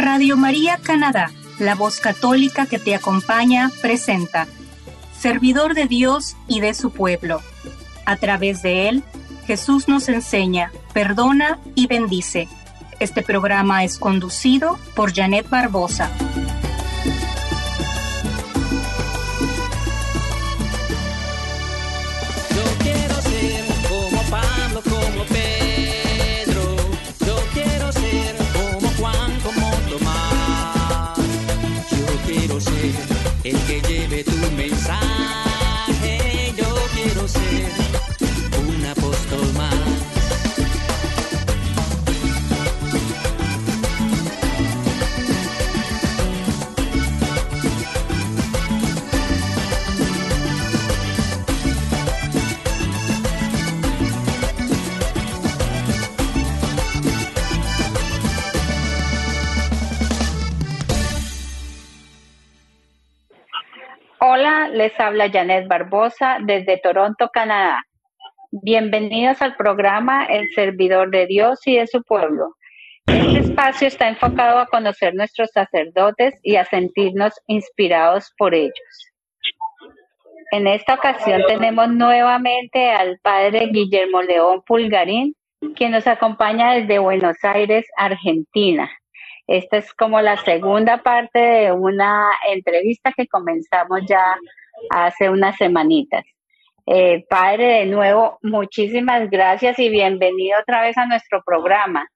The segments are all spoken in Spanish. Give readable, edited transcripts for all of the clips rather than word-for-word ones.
Radio María Canadá, la voz católica que te acompaña, presenta Servidor de Dios y de su pueblo. A través de él, Jesús nos enseña, perdona y bendice. Este programa es conducido por Janet Barbosa. Yo quiero ser como Pablo, como Pedro. Yo quiero ser como Juan, como Tomás. Yo quiero ser el que lleve tu mensaje. Yo quiero ser un apóstol más. Hola, les habla Janet Barbosa desde Toronto, Canadá. Bienvenidos al programa El Servidor de Dios y de su pueblo. Este espacio está enfocado a conocer nuestros sacerdotes y a sentirnos inspirados por ellos. En esta ocasión tenemos nuevamente al padre Guillermo León Pulgarín, quien nos acompaña desde Buenos Aires, Argentina. Esta es como la segunda parte de una entrevista que comenzamos ya hace unas semanitas. Padre, de nuevo, muchísimas gracias y bienvenido otra vez a nuestro programa.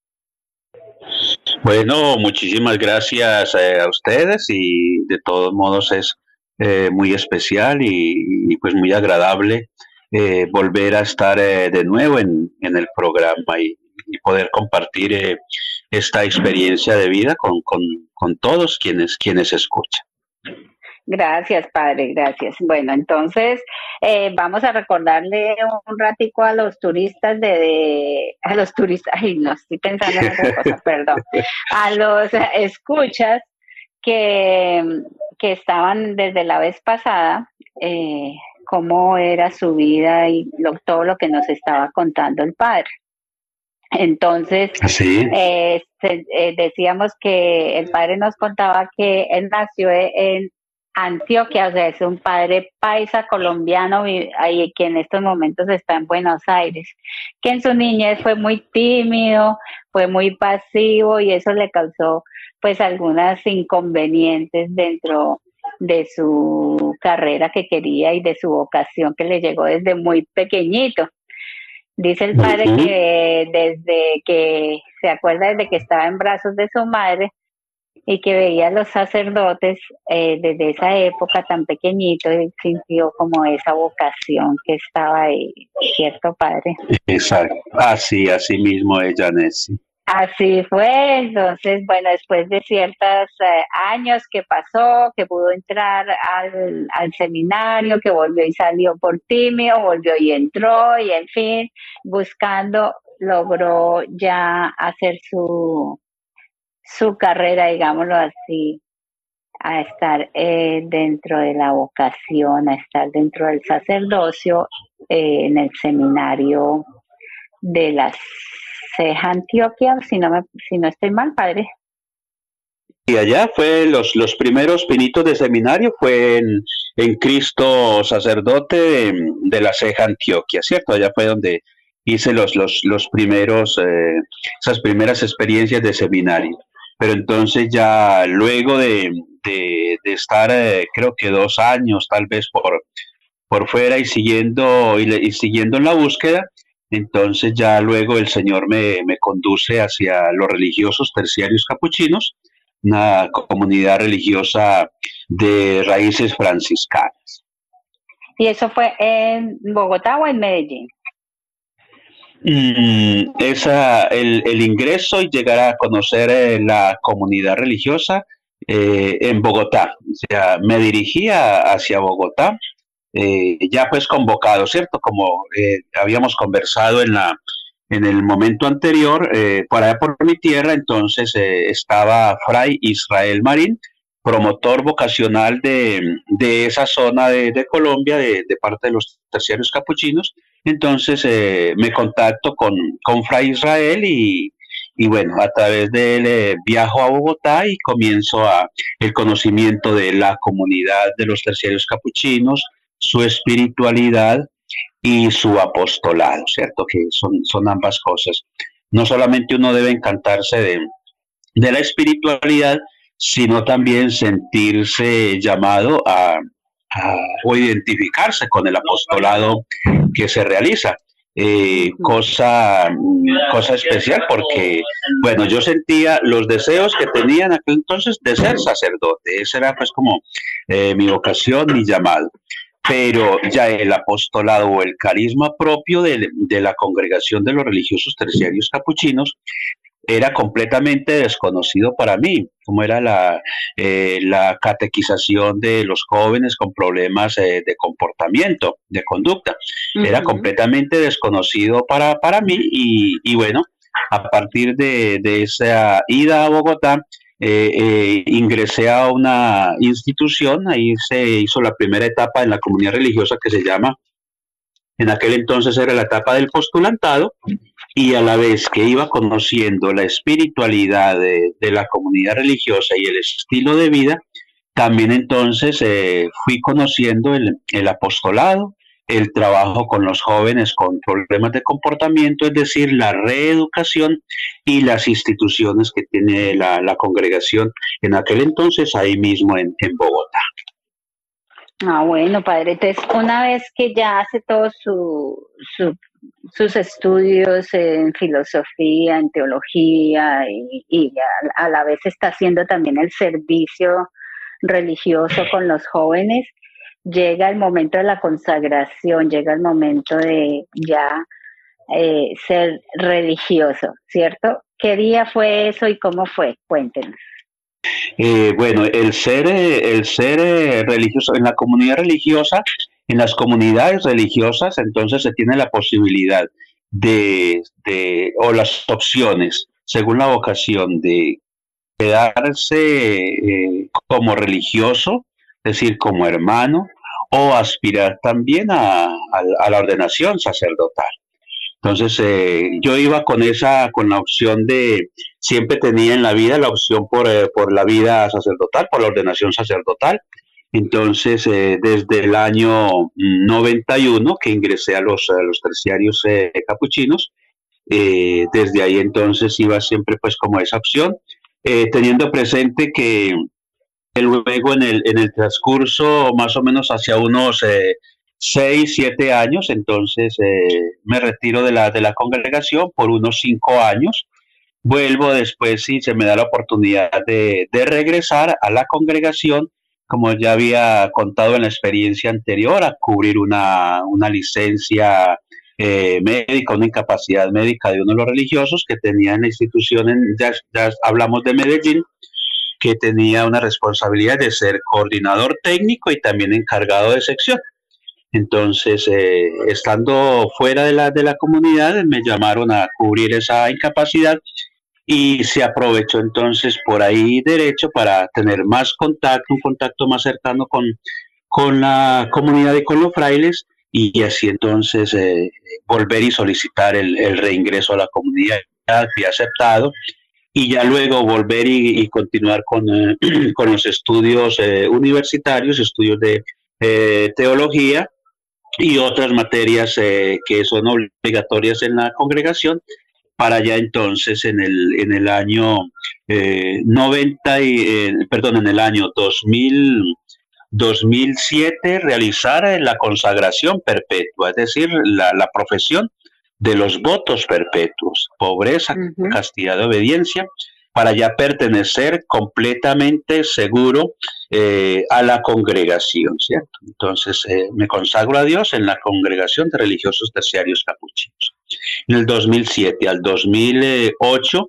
Bueno, muchísimas gracias a ustedes y de todos modos es muy especial y pues muy agradable volver a estar de nuevo en el programa y poder compartir esta experiencia de vida con todos quienes escuchan. Gracias, padre, gracias. Bueno, entonces vamos a recordarle un ratico a los turistas a los turistas, ay, no, estoy pensando en otra cosa, perdón, a los escuchas que estaban desde la vez pasada, cómo era su vida y todo lo que nos estaba contando el padre. Entonces, decíamos que el padre nos contaba que él nació en Antioquia, o sea, es un padre paisa colombiano que en estos momentos está en Buenos Aires, que en su niñez fue muy tímido, fue muy pasivo y eso le causó pues algunas inconvenientes dentro de su carrera que quería y de su vocación que le llegó desde muy pequeñito. Dice el padre que desde que se acuerda desde que estaba en brazos de su madre y que veía a los sacerdotes desde esa época tan pequeñito, él sintió como esa vocación que estaba ahí, ¿cierto, padre? Exacto, así mismo es, Janet. Así fue. Entonces, bueno, después de ciertos años que pasó, que pudo entrar al seminario, que volvió y salió por tímido, volvió y entró, y en fin, buscando, logró ya hacer su carrera, digámoslo así, a estar dentro de la vocación, a estar dentro del sacerdocio en el seminario de la Ceja, Antioquia, si no estoy mal, padre. Y allá fue los primeros pinitos de seminario, fue en Cristo sacerdote de la Ceja, Antioquia, ¿cierto? Allá fue donde hice los primeros, esas primeras experiencias de seminario. Pero entonces ya luego de estar, creo que 2 años tal vez por fuera y siguiendo en la búsqueda, entonces ya luego el Señor me conduce hacia los religiosos terciarios capuchinos, una comunidad religiosa de raíces franciscanas. ¿Y eso fue en Bogotá o en Medellín? El ingreso y llegar a conocer la comunidad religiosa en Bogotá. O sea, me dirigía hacia Bogotá, ya pues convocado, ¿cierto? Como habíamos conversado en el momento anterior, por allá por mi tierra, entonces estaba Fray Israel Marín, promotor vocacional de esa zona de Colombia, de parte de los terciarios capuchinos. Entonces me contacto con Fray Israel y y bueno, a través de él viajo a Bogotá y comienzo el conocimiento de la comunidad de los terciarios capuchinos, su espiritualidad y su apostolado, ¿cierto? Que son ambas cosas. No solamente uno debe encantarse de la espiritualidad, sino también sentirse llamado o identificarse con el apostolado que se realiza. Cosa especial porque, bueno, yo sentía los deseos que tenía en aquel entonces de ser sacerdote. Esa era pues como mi vocación, mi llamado. Pero ya el apostolado o el carisma propio de la congregación de los religiosos terciarios capuchinos era completamente desconocido para mí, como era la catequización de los jóvenes con problemas de comportamiento, de conducta. Era completamente desconocido para mí y bueno, a partir de esa ida a Bogotá, ingresé a una institución, ahí se hizo la primera etapa en la comunidad religiosa que se llama, en aquel entonces era la etapa del postulantado, y a la vez que iba conociendo la espiritualidad de la comunidad religiosa y el estilo de vida, también entonces fui conociendo el apostolado, el trabajo con los jóvenes con problemas de comportamiento, es decir, la reeducación y las instituciones que tiene la congregación en aquel entonces ahí mismo en Bogotá. Ah, bueno, padre, entonces una vez que ya hace todos sus estudios en filosofía, en teología y a la vez está haciendo también el servicio religioso con los jóvenes, llega el momento de la consagración, llega el momento de ya ser religioso, ¿cierto? ¿Qué día fue eso y cómo fue? Cuéntenos. Bueno, el ser religioso, en la comunidad religiosa, en las comunidades religiosas, entonces se tiene la posibilidad o las opciones, según la vocación, de quedarse como religioso, es decir, como hermano, o aspirar también a la ordenación sacerdotal. Entonces, yo iba con la opción siempre tenía en la vida la opción por la vida sacerdotal, por la ordenación sacerdotal. Entonces, desde el año 91 que ingresé a los terciarios capuchinos, desde ahí entonces iba siempre pues como esa opción, teniendo presente que luego en el transcurso más o menos hacia unos 6, 7 años, entonces me retiro de la congregación por unos 5 años, vuelvo después y se me da la oportunidad de regresar a la congregación, como ya había contado en la experiencia anterior, a cubrir una licencia médica, una incapacidad médica de uno de los religiosos que tenía en la institución, ya hablamos de Medellín, que tenía una responsabilidad de ser coordinador técnico y también encargado de sección. Entonces, estando fuera de la comunidad, me llamaron a cubrir esa incapacidad y se aprovechó entonces por ahí derecho para tener más contacto, un contacto más cercano con la comunidad y con los frailes, y así entonces volver y solicitar el reingreso a la comunidad. Fui aceptado y ya luego volver y continuar con los estudios universitarios, estudios de teología y otras materias que son obligatorias en la congregación, para ya entonces en el año 90 perdón, en el año 2007 realizar la consagración perpetua, es decir, la profesión de los votos perpetuos, pobreza, castidad de obediencia, para ya pertenecer completamente seguro a la congregación, ¿cierto? Entonces me consagro a Dios en la congregación de religiosos terciarios capuchinos. En el 2007 al 2008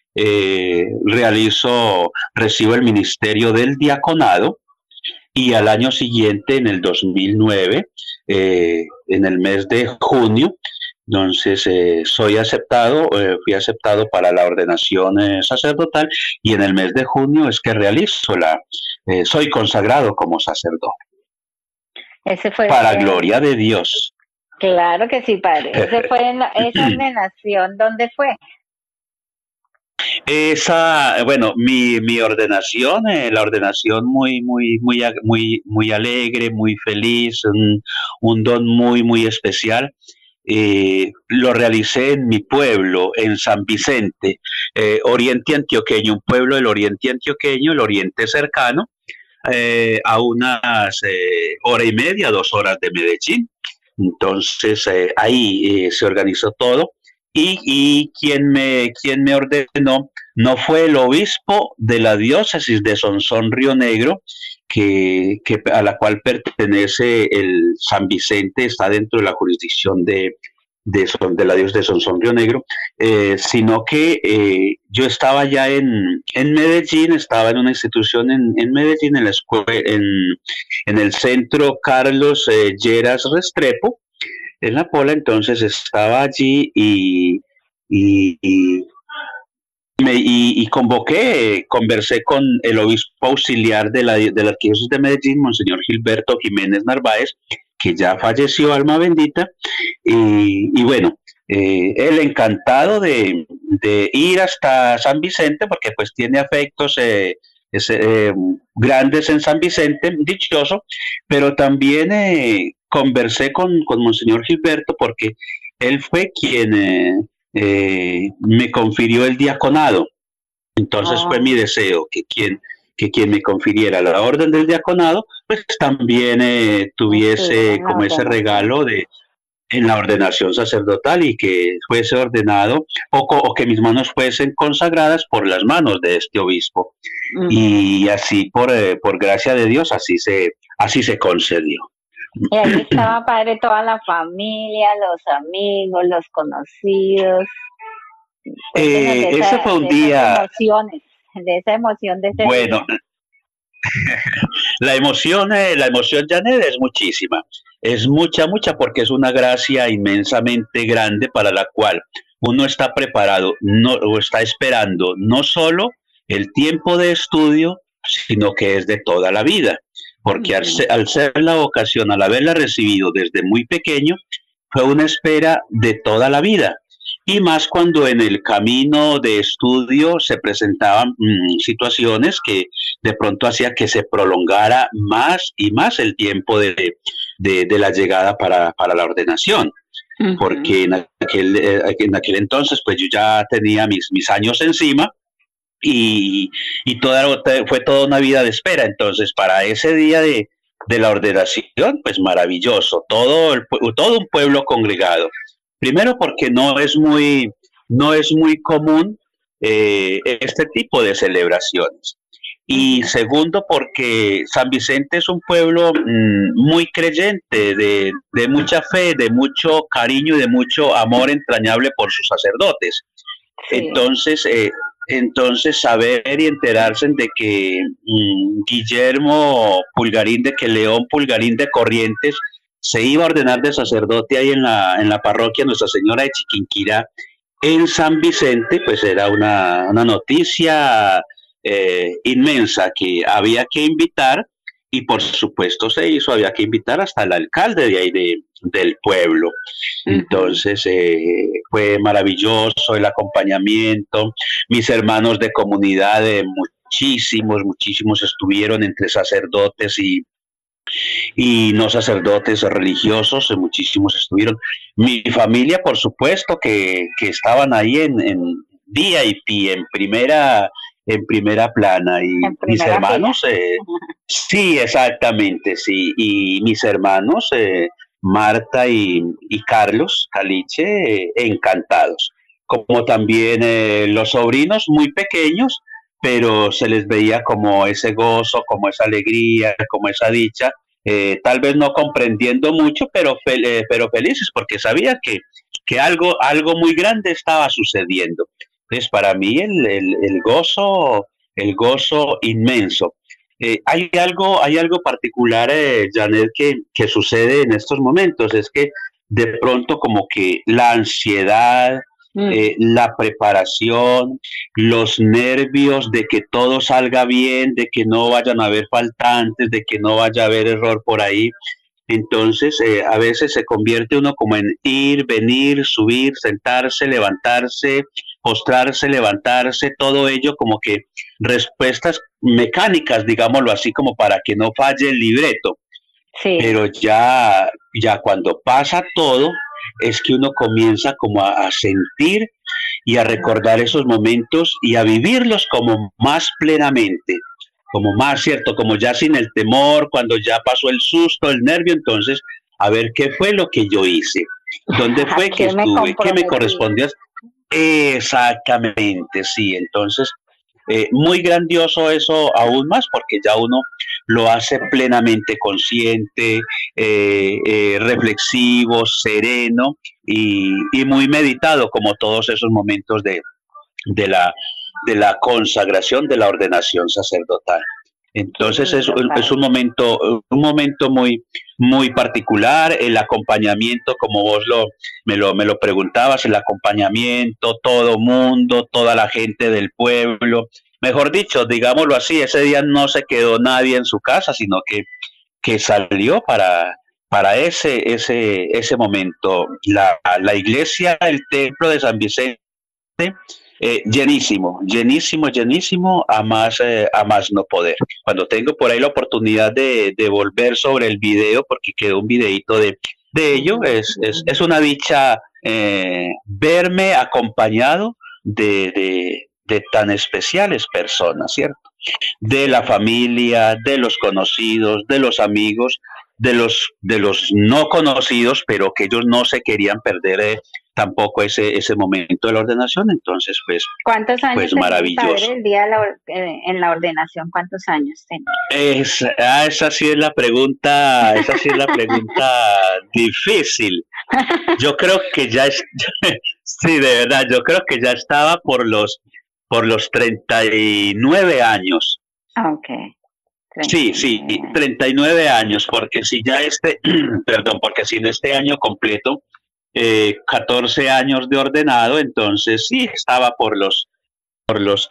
recibo el ministerio del diaconado, y al año siguiente, en el 2009, en el mes de junio, entonces fui aceptado para la ordenación sacerdotal, y en el mes de junio es que soy consagrado como sacerdote. Ese fue para gloria de Dios. Claro que sí, padre. Esa ordenación, ¿dónde fue? Bueno, mi ordenación, la ordenación muy alegre, muy feliz, un don muy especial. Lo realicé en mi pueblo, en San Vicente, Oriente Antioqueño, un pueblo del Oriente Antioqueño, el Oriente cercano, a unas hora y media, 2 horas de Medellín. Entonces ahí se organizó todo y quien me ordenó no fue el obispo de la diócesis de Sonsón Río Negro, a la cual pertenece el San Vicente, está dentro de la jurisdicción de la diócesis de Sonsón Río Negro, sino que yo estaba ya en Medellín, estaba en una institución en Medellín, en el centro Carlos Lleras Restrepo, en La Pola. Entonces estaba allí y convoqué, conversé con el obispo auxiliar de la arquidiócesis de Medellín, Monseñor Gilberto Jiménez Narváez, que ya falleció, alma bendita, y bueno, él encantado de ir hasta San Vicente, porque pues tiene afectos grandes en San Vicente, dichoso, pero también conversé con Monseñor Gilberto porque él fue quien me confirió el diaconado. Entonces fue mi deseo que quien me confiriera la orden del diaconado, pues también tuviese como ese regalo en la ordenación sacerdotal y que fuese ordenado o que mis manos fuesen consagradas por las manos de este obispo. Y así, por gracia de Dios, así se concedió. Y ahí estaba, padre, toda la familia, los amigos, los conocidos. Ese fue un día... De esa emoción de ese bueno, día. la emoción, Janet, es muchísima. Es mucha, porque es una gracia inmensamente grande para la cual uno está preparado, o está esperando no solo el tiempo de estudio, sino que es de toda la vida. Porque al ser la vocación, al haberla recibido desde muy pequeño, fue una espera de toda la vida. Y más cuando en el camino de estudio se presentaban situaciones que de pronto hacía que se prolongara más y más el tiempo de la llegada para la ordenación. Porque en aquel entonces pues yo ya tenía mis años encima y fue toda una vida de espera. Entonces para ese día de la ordenación, pues maravilloso, todo un pueblo congregado. Primero porque no es muy común este tipo de celebraciones. Y segundo porque San Vicente es un pueblo muy creyente, de mucha fe, de mucho cariño y de mucho amor entrañable por sus sacerdotes. Sí. Entonces saber y enterarse de que León Pulgarín de Corrientes se iba a ordenar de sacerdote ahí en la parroquia Nuestra Señora de Chiquinquirá, en San Vicente, pues era una noticia inmensa que había que invitar, y por supuesto había que invitar hasta el alcalde de ahí del pueblo. Entonces fue maravilloso el acompañamiento, mis hermanos de comunidad, muchísimos estuvieron entre sacerdotes y no sacerdotes religiosos, muchísimos estuvieron. Mi familia, por supuesto, que estaban ahí en VIP, en primera plana, y mis hermanos, sí, exactamente, sí, y mis hermanos, Marta y Carlos Caliche, encantados, como también los sobrinos muy pequeños, pero se les veía como ese gozo, como esa alegría, como esa dicha, tal vez no comprendiendo mucho, pero felices, porque sabían que algo muy grande estaba sucediendo. Entonces, para mí el gozo inmenso. Hay algo particular, Janet, que sucede en estos momentos, es que de pronto como que la ansiedad, la preparación, los nervios de que todo salga bien, de que no vayan a haber faltantes, de que no vaya a haber error por ahí. Entonces a veces se convierte uno como en ir, venir, subir, sentarse, levantarse, postrarse, levantarse, todo ello como que respuestas mecánicas, digámoslo así, como para que no falle el libreto. Sí. Pero ya cuando pasa todo, es que uno comienza como a sentir y a recordar esos momentos y a vivirlos como más plenamente, como más, ¿cierto? Como ya sin el temor, cuando ya pasó el susto, el nervio, entonces, a ver qué fue lo que yo hice, dónde fue que estuve, qué me correspondió. Exactamente, sí, entonces, muy grandioso eso aún más, porque ya uno lo hace plenamente consciente, reflexivo, sereno y muy meditado, como todos esos momentos de la, de la consagración, de la ordenación sacerdotal. Entonces Sí, es un momento muy, muy particular, el acompañamiento, como vos me lo preguntabas, el acompañamiento, todo mundo, toda la gente del pueblo, mejor dicho, digámoslo así, ese día no se quedó nadie en su casa, sino que salió para ese momento. La iglesia, el templo de San Vicente, llenísimo, llenísimo, llenísimo, a más no poder. Cuando tengo por ahí la oportunidad de volver sobre el video, porque quedó un videito de ello, es una dicha verme acompañado de tan especiales personas, ¿cierto? De la familia, de los conocidos, de los amigos, de los no conocidos, pero que ellos no se querían perder tampoco ese momento de la ordenación. Entonces, ¿Cuántos años pues tenía maravilloso. padre el día de en la ordenación? ¿Cuántos años tenía? Esa sí es la pregunta, esa sí es la pregunta difícil. Yo creo que sí, de verdad, yo creo que ya estaba por los 39 años. Ok. Sí, 39 años, porque si ya perdón, porque si en este año completo, 14 años de ordenado, entonces sí estaba por los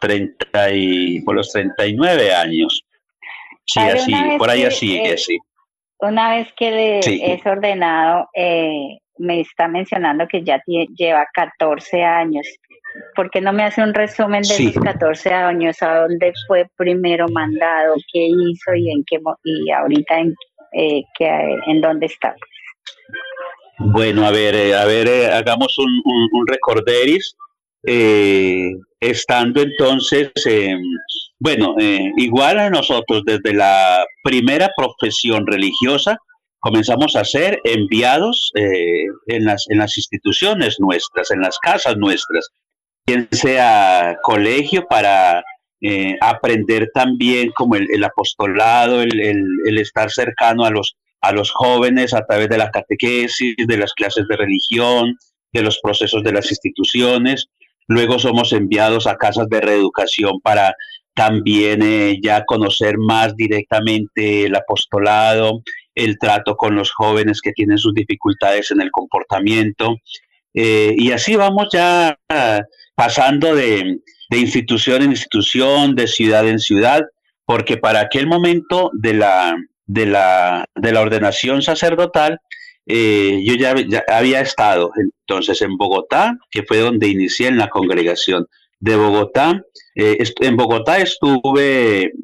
39 años. Sí, Padre, así, por ahí así, sí. Una vez que Sí. es ordenado, me está mencionando que ya lleva 14 años. ¿Por qué no me hace un resumen de Sí. esos 14 años? ¿A dónde fue primero mandado? ¿Qué hizo y y ahorita en dónde está? Bueno, a ver, hagamos un recorderis. Estando entonces, bueno, igual a nosotros desde la primera profesión religiosa comenzamos a ser enviados en las instituciones nuestras, en las casas nuestras, bien sea colegio para aprender también como el apostolado, el estar cercano a los jóvenes a través de la catequesis, de las clases de religión, de los procesos de las instituciones. Luego somos enviados a casas de reeducación para también ya conocer más directamente el apostolado, el trato con los jóvenes que tienen sus dificultades en el comportamiento. Y así vamos ya pasando de institución en institución, de ciudad en ciudad, porque para aquel momento de la ordenación sacerdotal, yo ya había estado entonces en Bogotá, que fue donde inicié en la congregación de Bogotá. En Bogotá estuve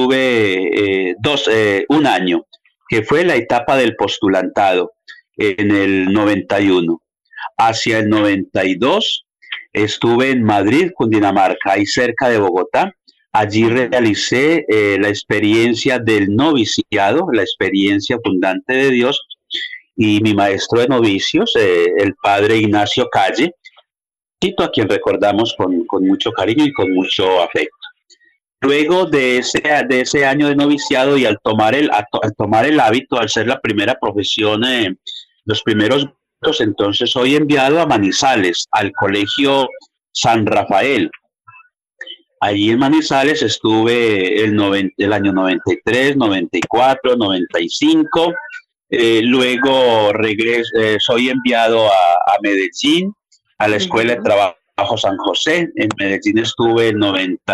un año, que fue la etapa del postulantado en el 91. Hacia el 92 estuve en Madrid, Cundinamarca, ahí cerca de Bogotá. Allí realicé la experiencia del noviciado, la experiencia abundante de Dios, y mi maestro de novicios, el padre Ignacio Calle, a quien recordamos con mucho cariño y con mucho afecto. Luego de ese año de noviciado y al tomar el hábito, al ser la primera profesión, los primeros, entonces soy enviado a Manizales, al colegio San Rafael. Allí en Manizales estuve el año 93, 94, 95. Luego soy enviado a Medellín, a la Escuela de Trabajo San José. En Medellín estuve el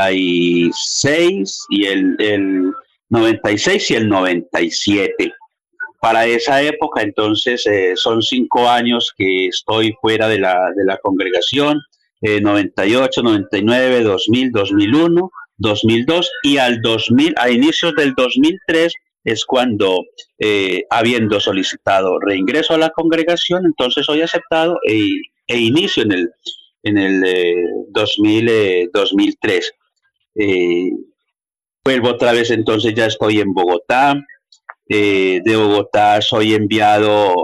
96 y el 96 y el 97. Para esa época, entonces, son 5 años que estoy fuera de la congregación. 98, 99, 2000, 2001, 2002 y al 2000, a inicios del 2003 es cuando, habiendo solicitado reingreso a la congregación, entonces soy aceptado e inicio en el 2003. Vuelvo otra vez, entonces ya estoy en Bogotá. De Bogotá soy enviado,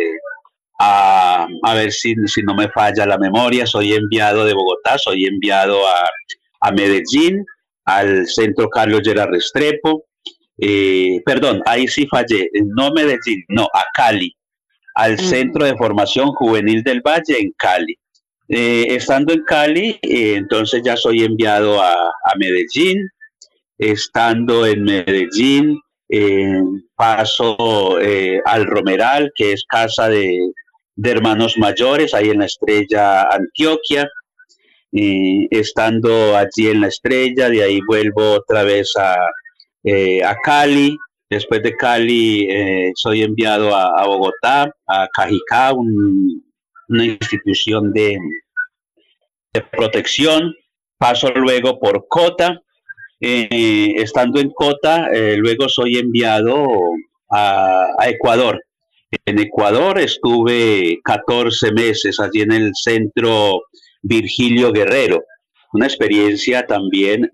a ver si no me falla la memoria, soy enviado de Bogotá, soy enviado a Medellín, al Centro Carlos Lleras Restrepo. Perdón, ahí sí fallé, no Medellín, no, a Cali, al Centro de Formación Juvenil del Valle en Cali. Estando en Cali, entonces ya soy enviado a Medellín. Estando en Medellín, paso al Romeral, que es casa de hermanos mayores, ahí en la Estrella, Antioquia. Estando allí en la Estrella, de ahí vuelvo otra vez a Cali. Después de Cali, soy enviado a Bogotá, a Cajicá, una institución de protección. Paso luego por Cota. Estando en Cota, luego soy enviado a Ecuador. En Ecuador estuve 14 meses allí en el centro Virgilio Guerrero, una experiencia también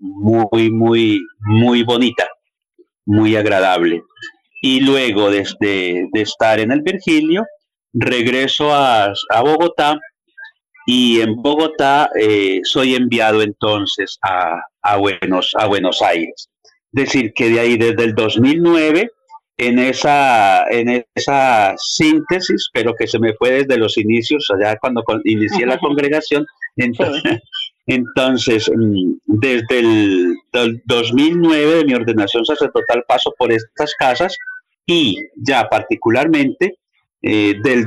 muy bonita, muy agradable. Y luego de estar en el Virgilio, regreso a Bogotá, y en Bogotá soy enviado entonces a Buenos Aires. Es decir, que de ahí desde el 2009, en esa síntesis, pero que se me fue desde los inicios, allá cuando inicié la congregación, entonces desde el 2009 de mi ordenación sacerdotal paso por estas casas, y ya particularmente del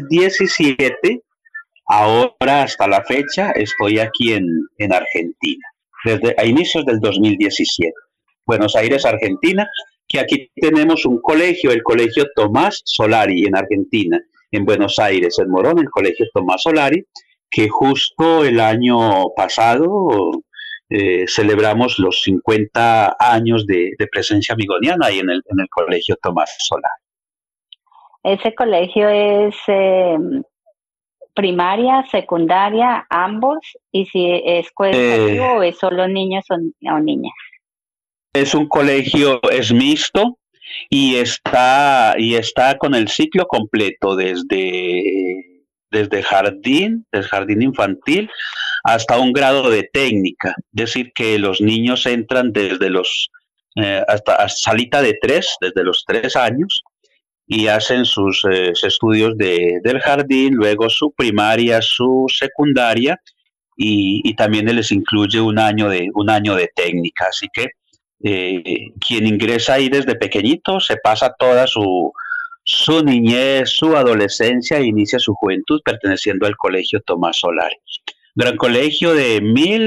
2017 ahora hasta la fecha estoy aquí en Argentina, desde a inicios del 2017. Buenos Aires, Argentina, que aquí tenemos un colegio, el Colegio Tomás Solari en Argentina, en Buenos Aires, en Morón, el Colegio Tomás Solari, que justo el año pasado celebramos los 50 años de presencia amigoniana ahí en el Colegio Tomás Solari. Ese colegio es primaria, secundaria, ambos, y si es coeducativo o es solo niños o niñas. Es un colegio, es mixto y está con el ciclo completo desde jardín infantil hasta un grado de técnica, es decir que los niños entran desde los hasta salita de 3, desde los 3 años, y hacen sus estudios del jardín, luego su primaria, su secundaria, y también les incluye un año de técnica, así que quien ingresa ahí desde pequeñito se pasa toda su niñez, su adolescencia e inicia su juventud perteneciendo al Colegio Tomás Solari. Gran colegio de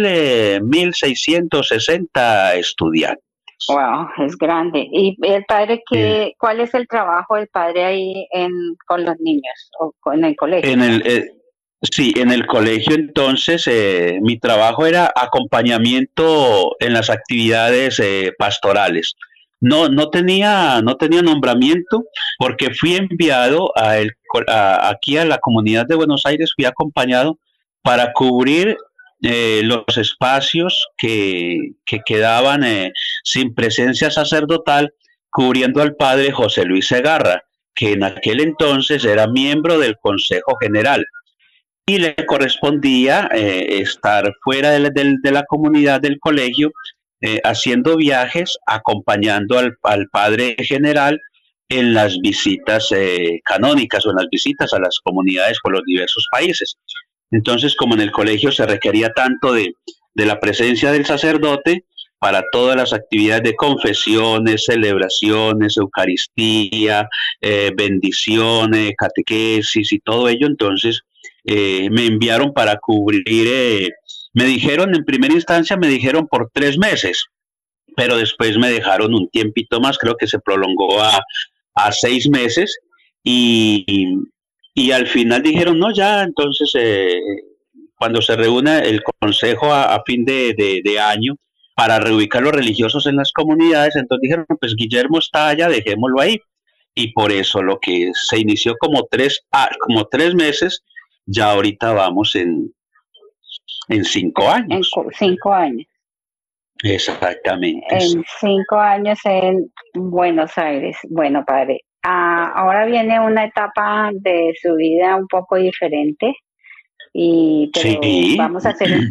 1.660 estudiantes. Wow, es grande. ¿Y el padre cuál es el trabajo del padre ahí con los niños o en el colegio? Sí, en el colegio entonces mi trabajo era acompañamiento en las actividades pastorales. No tenía nombramiento porque fui enviado aquí a la comunidad de Buenos Aires, fui acompañado para cubrir los espacios que quedaban sin presencia sacerdotal, cubriendo al padre José Luis Segarra, que en aquel entonces era miembro del Consejo General, y le correspondía estar fuera de la comunidad del colegio, haciendo viajes, acompañando al padre general en las visitas canónicas o en las visitas a las comunidades por los diversos países. Entonces, como en el colegio se requería tanto de la presencia del sacerdote para todas las actividades de confesiones, celebraciones, Eucaristía, bendiciones, catequesis y todo ello, entonces me enviaron para cubrir, me dijeron en primera instancia, por 3 meses, pero después me dejaron un tiempito más, creo que se prolongó a 6 meses, y al final dijeron, no, ya, entonces cuando se reúne el consejo a fin de año para reubicar los religiosos en las comunidades, entonces dijeron, pues Guillermo está allá, dejémoslo ahí. Y por eso lo que se inició como 3 meses, ya ahorita vamos en 5 años. 5 años. Exactamente. En 5 años en Buenos Aires. Bueno, padre, ahora viene una etapa de su vida un poco diferente, pero Sí, vamos a hacer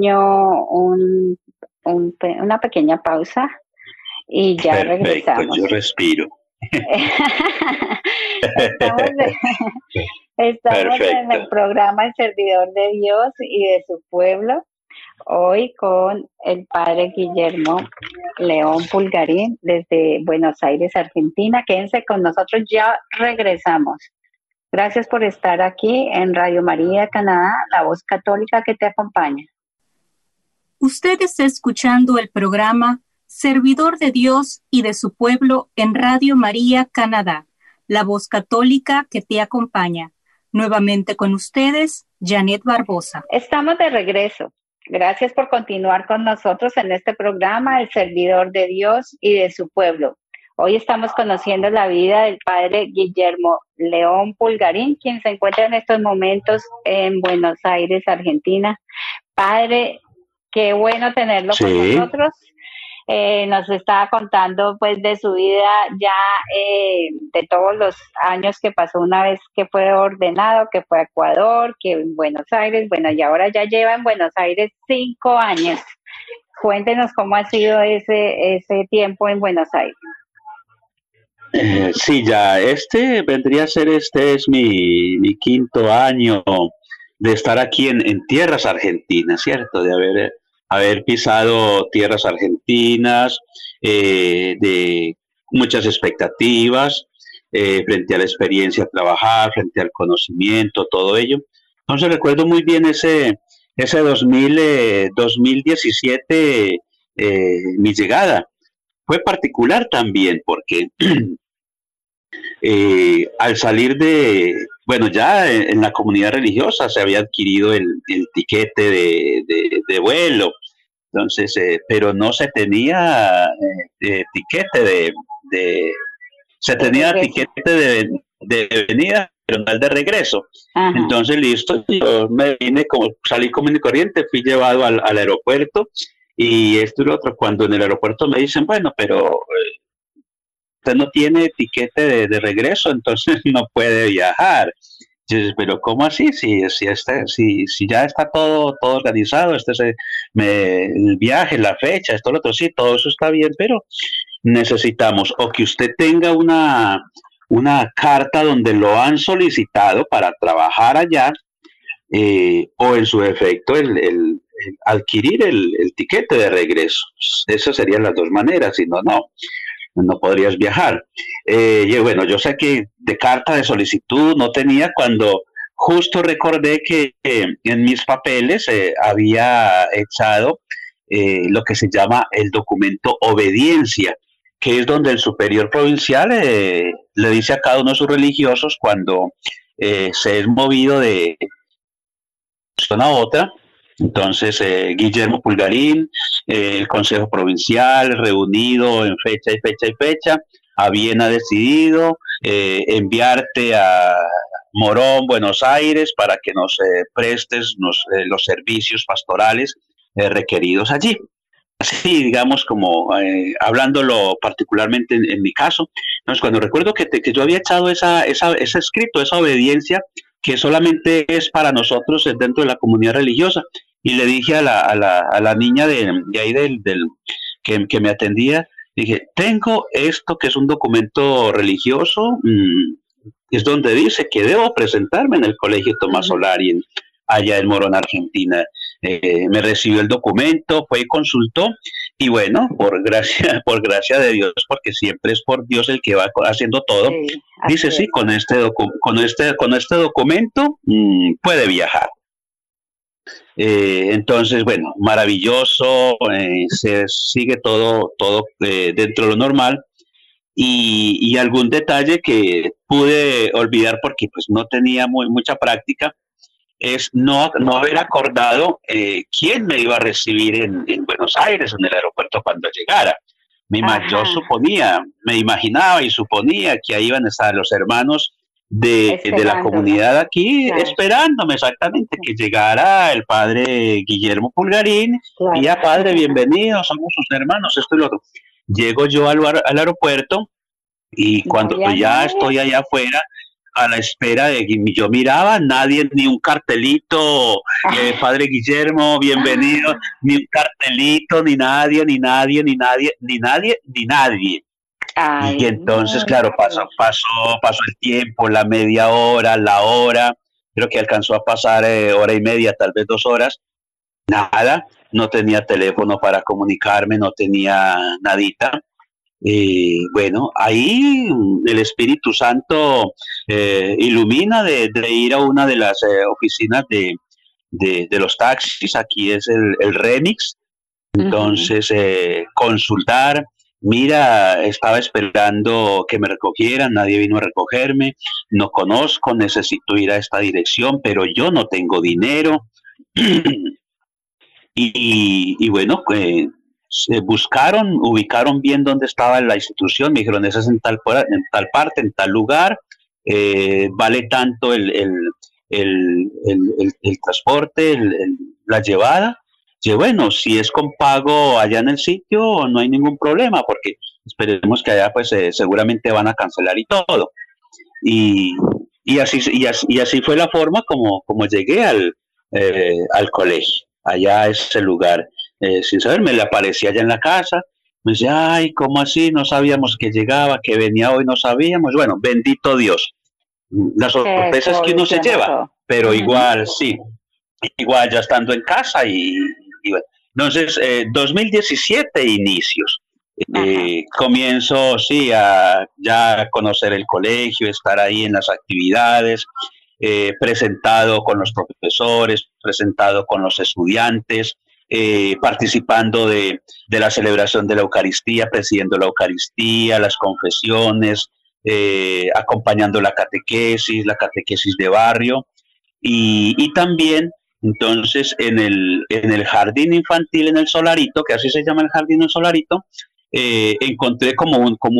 una pequeña pausa y ya perfecto, regresamos. yo respiro. Estamos, estamos en el Perfecto. programa El Servidor de Dios y de su pueblo, hoy con el padre Guillermo León Pulgarín desde Buenos Aires, Argentina. Quédense con nosotros, ya regresamos. Gracias por estar aquí en Radio María Canadá, la voz católica que te acompaña. Usted está escuchando el programa Servidor de Dios y de su pueblo en Radio María Canadá, la voz católica que te acompaña. Nuevamente con ustedes, Janet Barbosa. Estamos de regreso. Gracias por continuar con nosotros en este programa, El Servidor de Dios y de su pueblo. Hoy estamos conociendo la vida del padre Guillermo León Pulgarín, quien se encuentra en estos momentos en Buenos Aires, Argentina. Padre, qué bueno tenerlo con nosotros. Nos estaba contando pues de su vida ya, de todos los años que pasó una vez que fue ordenado, que fue a Ecuador, que en Buenos Aires, bueno, y ahora ya lleva en Buenos Aires 5 años. Cuéntenos cómo ha sido ese tiempo en Buenos Aires. Sí, ya vendría a ser, este es mi quinto año de estar aquí en tierras argentinas, ¿cierto? De haber pisado tierras argentinas, de muchas expectativas, frente a la experiencia a trabajar, frente al conocimiento, todo ello. Entonces recuerdo muy bien ese 2017, mi llegada. Fue particular también porque al salir bueno, ya en la comunidad religiosa se había adquirido el tiquete de vuelo, entonces, pero no se tenía tiquete se tenía tiquete de venida, pero no el de regreso. Ajá. Entonces, listo, yo me vine, salí común y corriente, fui llevado al aeropuerto y esto y lo otro. Cuando en el aeropuerto me dicen, bueno, pero usted no tiene etiquete de regreso, entonces no puede viajar. Entonces, pero ¿cómo así? Si ya está todo organizado, el viaje, la fecha, esto, lo otro, sí, todo eso está bien, pero necesitamos o que usted tenga una carta donde lo han solicitado para trabajar allá, o en su defecto el adquirir el tiquete de regreso. Esas serían las dos maneras, si no podrías viajar. Y bueno, yo sé que de carta de solicitud no tenía, cuando justo recordé que en mis papeles había echado lo que se llama el documento obediencia, que es donde el superior provincial le dice a cada uno de sus religiosos cuando se es movido de zona a otra. Entonces, Guillermo Pulgarín, el Consejo Provincial, reunido en fecha y fecha y fecha, ha decidido enviarte a Morón, Buenos Aires, para que nos prestes los servicios pastorales requeridos allí. Así, digamos, como hablándolo particularmente en mi caso. Entonces, cuando recuerdo que yo había echado ese escrito, esa obediencia, que solamente es para nosotros dentro de la comunidad religiosa, y le dije a la niña de ahí que me atendía, dije, tengo esto que es un documento religioso, es donde dice que debo presentarme en el Colegio Tomás Solari allá en Morón, Argentina. Me recibió el documento, fue y consultó, y bueno, por gracia de Dios, porque siempre es por Dios el que va haciendo todo, sí, dice, sí, con este documento puede viajar. Entonces, bueno, maravilloso, se sigue todo dentro de lo normal, y algún detalle que pude olvidar porque pues no tenía mucha práctica, es no haber acordado quién me iba a recibir en Buenos Aires, en el aeropuerto cuando llegara. Yo suponía, me imaginaba y suponía que ahí iban a estar los hermanos de la comunidad aquí, claro, esperándome exactamente que llegara el padre Guillermo Pulgarín, claro, y ya padre, bienvenido, somos sus hermanos, esto y lo otro. Llego yo al aeropuerto y cuando ya estoy allá afuera, a la espera de que yo miraba, nadie, ni un cartelito, padre Guillermo, bienvenido, ni un cartelito, ni nadie, ni nadie, ni nadie, ni nadie, ni nadie. Ay, y entonces, claro, pasó el tiempo, la media hora, la hora, creo que alcanzó a pasar hora y media, tal vez 2 horas, nada, no tenía teléfono para comunicarme, no tenía nadita. Bueno, ahí el Espíritu Santo ilumina de ir a una de las oficinas de los taxis, aquí es el Remix, entonces consultar, mira, estaba esperando que me recogieran, nadie vino a recogerme, no conozco, necesito ir a esta dirección, pero yo no tengo dinero. y bueno, ubicaron bien dónde estaba la institución, me dijeron, esa es en tal parte, en tal lugar, vale tanto el transporte, la llevada. Y bueno, si es con pago allá en el sitio, no hay ningún problema, porque esperemos que allá pues seguramente van a cancelar y todo. Y así fue la forma como llegué al colegio, allá a ese lugar. Sin saber, me le aparecía allá en la casa, me decía, ay, ¿cómo así? No sabíamos que llegaba, que venía hoy, no sabíamos. Bueno, bendito Dios. Las sorpresas que uno se lleva, pero igual, sí, igual ya estando en casa y bueno. Entonces, 2017 inicios. Comienzo, sí, ya a conocer el colegio, estar ahí en las actividades, presentado con los profesores, presentado con los estudiantes, participando de la celebración de la Eucaristía, presidiendo la Eucaristía, las confesiones, acompañando la catequesis de barrio y también entonces en el jardín infantil, en el Solarito, que así se llama el jardín del Solarito, encontré como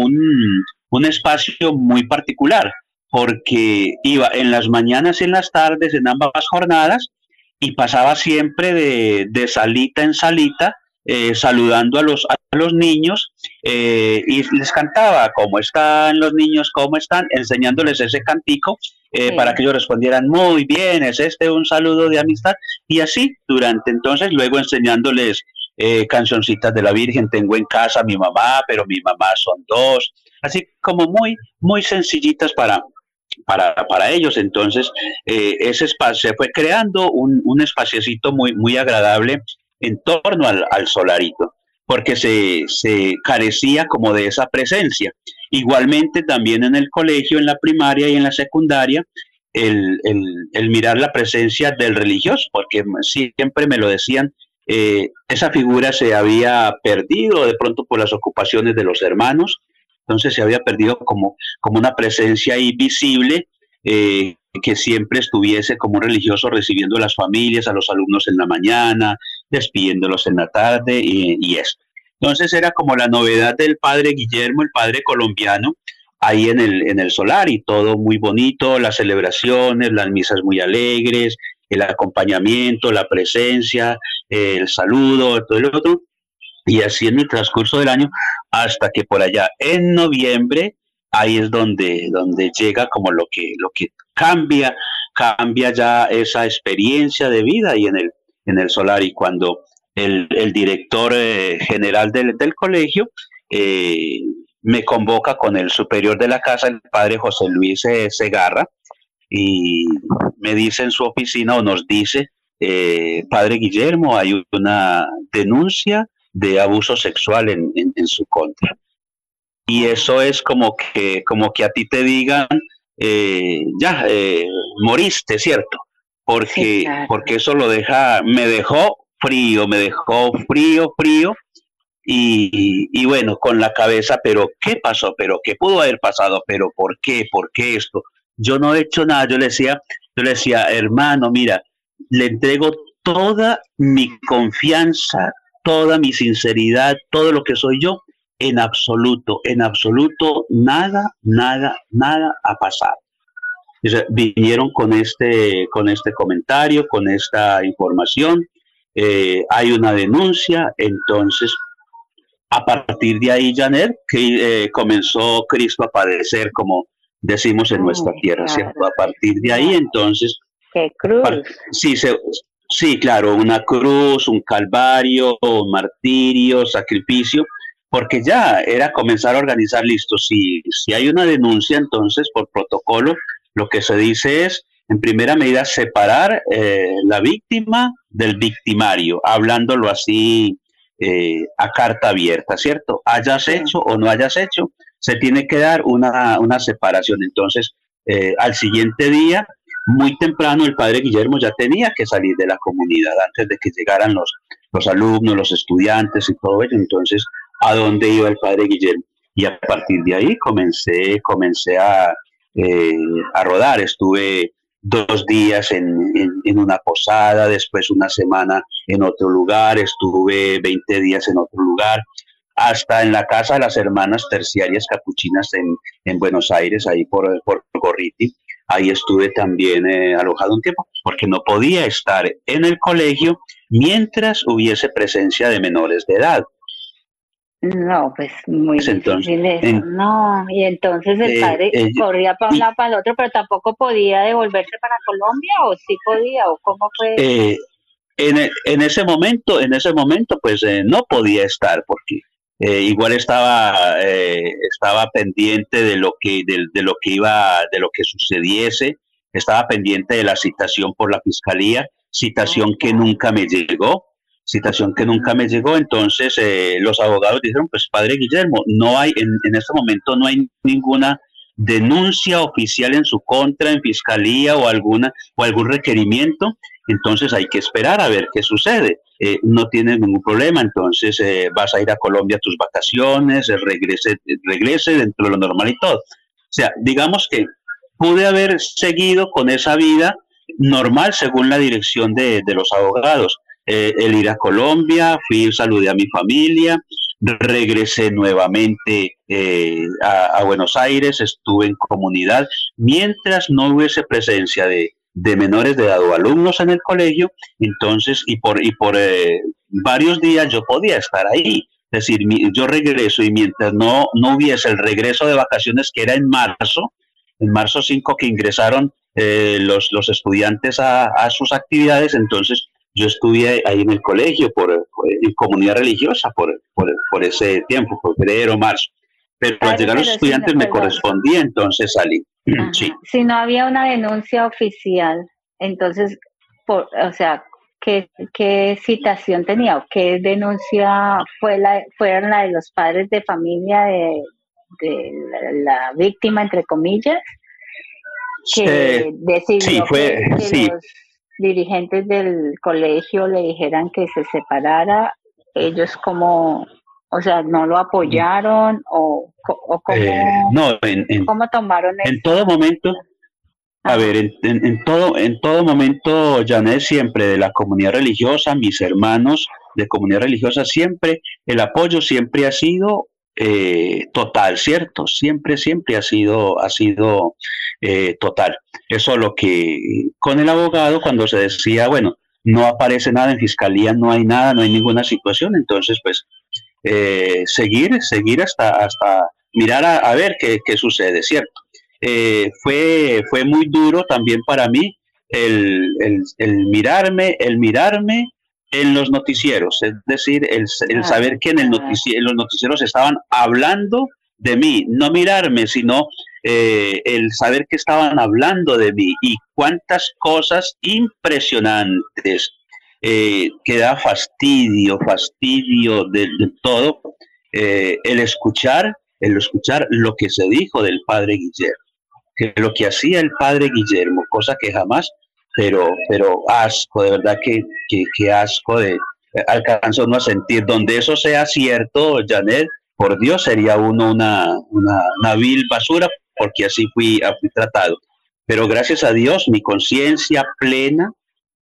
un espacio muy particular, porque iba en las mañanas y en las tardes, en ambas jornadas, y pasaba siempre de salita en salita, saludando a los niños, y les cantaba cómo están los niños, cómo están, enseñándoles ese cantico, para que ellos respondieran muy bien, es un saludo de amistad, y así durante entonces, luego enseñándoles cancioncitas de la Virgen, tengo en casa a mi mamá, pero mi mamá son dos, así como muy, muy sencillitas para ellos. Entonces ese espacio se fue creando un espaciecito muy, muy agradable en torno al Solarito, porque se carecía como de esa presencia. Igualmente también en el colegio, en la primaria y en la secundaria, el mirar la presencia del religioso, porque siempre me lo decían, esa figura se había perdido de pronto por las ocupaciones de los hermanos, entonces se había perdido como una presencia ahí visible, que siempre estuviese como un religioso recibiendo a las familias, a los alumnos en la mañana, despidiéndolos en la tarde y eso. Entonces era como la novedad del padre Guillermo, el padre colombiano, ahí en el solar, y todo muy bonito, las celebraciones, las misas muy alegres, el acompañamiento, la presencia, el saludo, todo lo otro. Y así en el transcurso del año, hasta que por allá en noviembre, ahí es donde llega como lo que cambia ya esa experiencia de vida ahí en el solar. Y cuando el director general del colegio me convoca con el superior de la casa, el padre José Luis Segarra, y me dice en su oficina, o nos dice, padre Guillermo, hay una denuncia de abuso sexual en su contra. Y eso es como que a ti te digan, moriste, ¿cierto? Porque, sí, claro. Porque eso me dejó frío, y bueno, con la cabeza, pero ¿qué pasó? ¿Pero qué pudo haber pasado? ¿Pero por qué? ¿Por qué esto? Yo no he hecho nada. Yo le decía, hermano, mira, le entrego toda mi confianza, toda mi sinceridad, todo lo que soy yo, en absoluto, nada, nada, nada ha pasado. O sea, vinieron con este comentario, con esta información, hay una denuncia, entonces a partir de ahí, Janet, que comenzó Cristo a padecer, como decimos en nuestra tierra, claro, ¿cierto? A partir de ahí, entonces, qué cruz. Sí, sí, claro, una cruz, un calvario, un martirio, sacrificio, porque ya era comenzar a organizar, listo, si hay una denuncia, entonces por protocolo, lo que se dice es, en primera medida, separar la víctima del victimario, hablándolo así a carta abierta, ¿cierto? Hayas hecho o no hayas hecho, se tiene que dar una separación. Entonces, al siguiente día, muy temprano, el padre Guillermo ya tenía que salir de la comunidad antes de que llegaran los alumnos, los estudiantes y todo ello. Entonces, ¿a dónde iba el padre Guillermo? Y a partir de ahí comencé a rodar. Estuve 2 días en una posada, después una semana en otro lugar, estuve 20 días en otro lugar, hasta en la casa de las hermanas terciarias capuchinas en Buenos Aires, ahí por Gorriti. Ahí estuve también alojado un tiempo, porque no podía estar en el colegio mientras hubiese presencia de menores de edad. No, pues muy Entonces, difícil eso. No, y entonces el padre corría para un lado, para el otro, pero tampoco podía devolverse para Colombia, o sí podía, o cómo fue. En ese momento, pues no podía estar, porque igual estaba pendiente de lo que de lo que sucediese, estaba pendiente de la citación por la fiscalía, citación que nunca me llegó. Entonces los abogados dijeron, pues padre Guillermo, no hay, en este momento no hay ninguna denuncia oficial en su contra, en fiscalía o algún requerimiento, entonces hay que esperar a ver qué sucede. No tienes ningún problema, entonces vas a ir a Colombia a tus vacaciones, regrese dentro de lo normal y todo. O sea, digamos que pude haber seguido con esa vida normal según la dirección de los abogados. El ir a Colombia, saludé a mi familia, regresé nuevamente a Buenos Aires, estuve en comunidad, mientras no hubiese presencia de menores de edad o alumnos en el colegio, entonces, y por varios días yo podía estar ahí. Es decir, yo regreso y mientras no hubiese el regreso de vacaciones, que era en marzo 5 que ingresaron los estudiantes a sus actividades, entonces yo estuve ahí en el colegio en comunidad religiosa por ese tiempo, por febrero, marzo. Pero al llegar los estudiantes me correspondía, entonces salí. Sí. Si no había una denuncia oficial, entonces, o sea, ¿qué citación tenía o qué denuncia fueron la de los padres de familia de la víctima, entre comillas, que decidió que los dirigentes del colegio le dijeran que se separara? Ellos como, o sea, no lo apoyaron o cómo, no, ¿cómo tomaron eso? En todo momento, a ver, en todo momento, Janet, siempre de la comunidad religiosa, mis hermanos de comunidad religiosa, siempre, el apoyo siempre ha sido total, ¿cierto? Siempre ha sido total. Eso lo que con el abogado, cuando se decía, bueno, no aparece nada en fiscalía, no hay nada, no hay ninguna situación, entonces pues seguir hasta mirar a ver qué sucede, ¿cierto? Fue muy duro también para mí el mirarme en los noticieros, es decir, el saber que en los noticieros estaban hablando de mí, no mirarme, sino el saber que estaban hablando de mí y cuántas cosas impresionantes, que da fastidio de todo, el escuchar lo que se dijo del padre Guillermo, que lo que hacía el padre Guillermo, cosa que jamás, pero asco, de verdad que asco alcanzo uno a sentir. Donde eso sea cierto, Janet, por Dios, sería uno una vil basura, porque así fui tratado. Pero gracias a Dios, mi conciencia plena,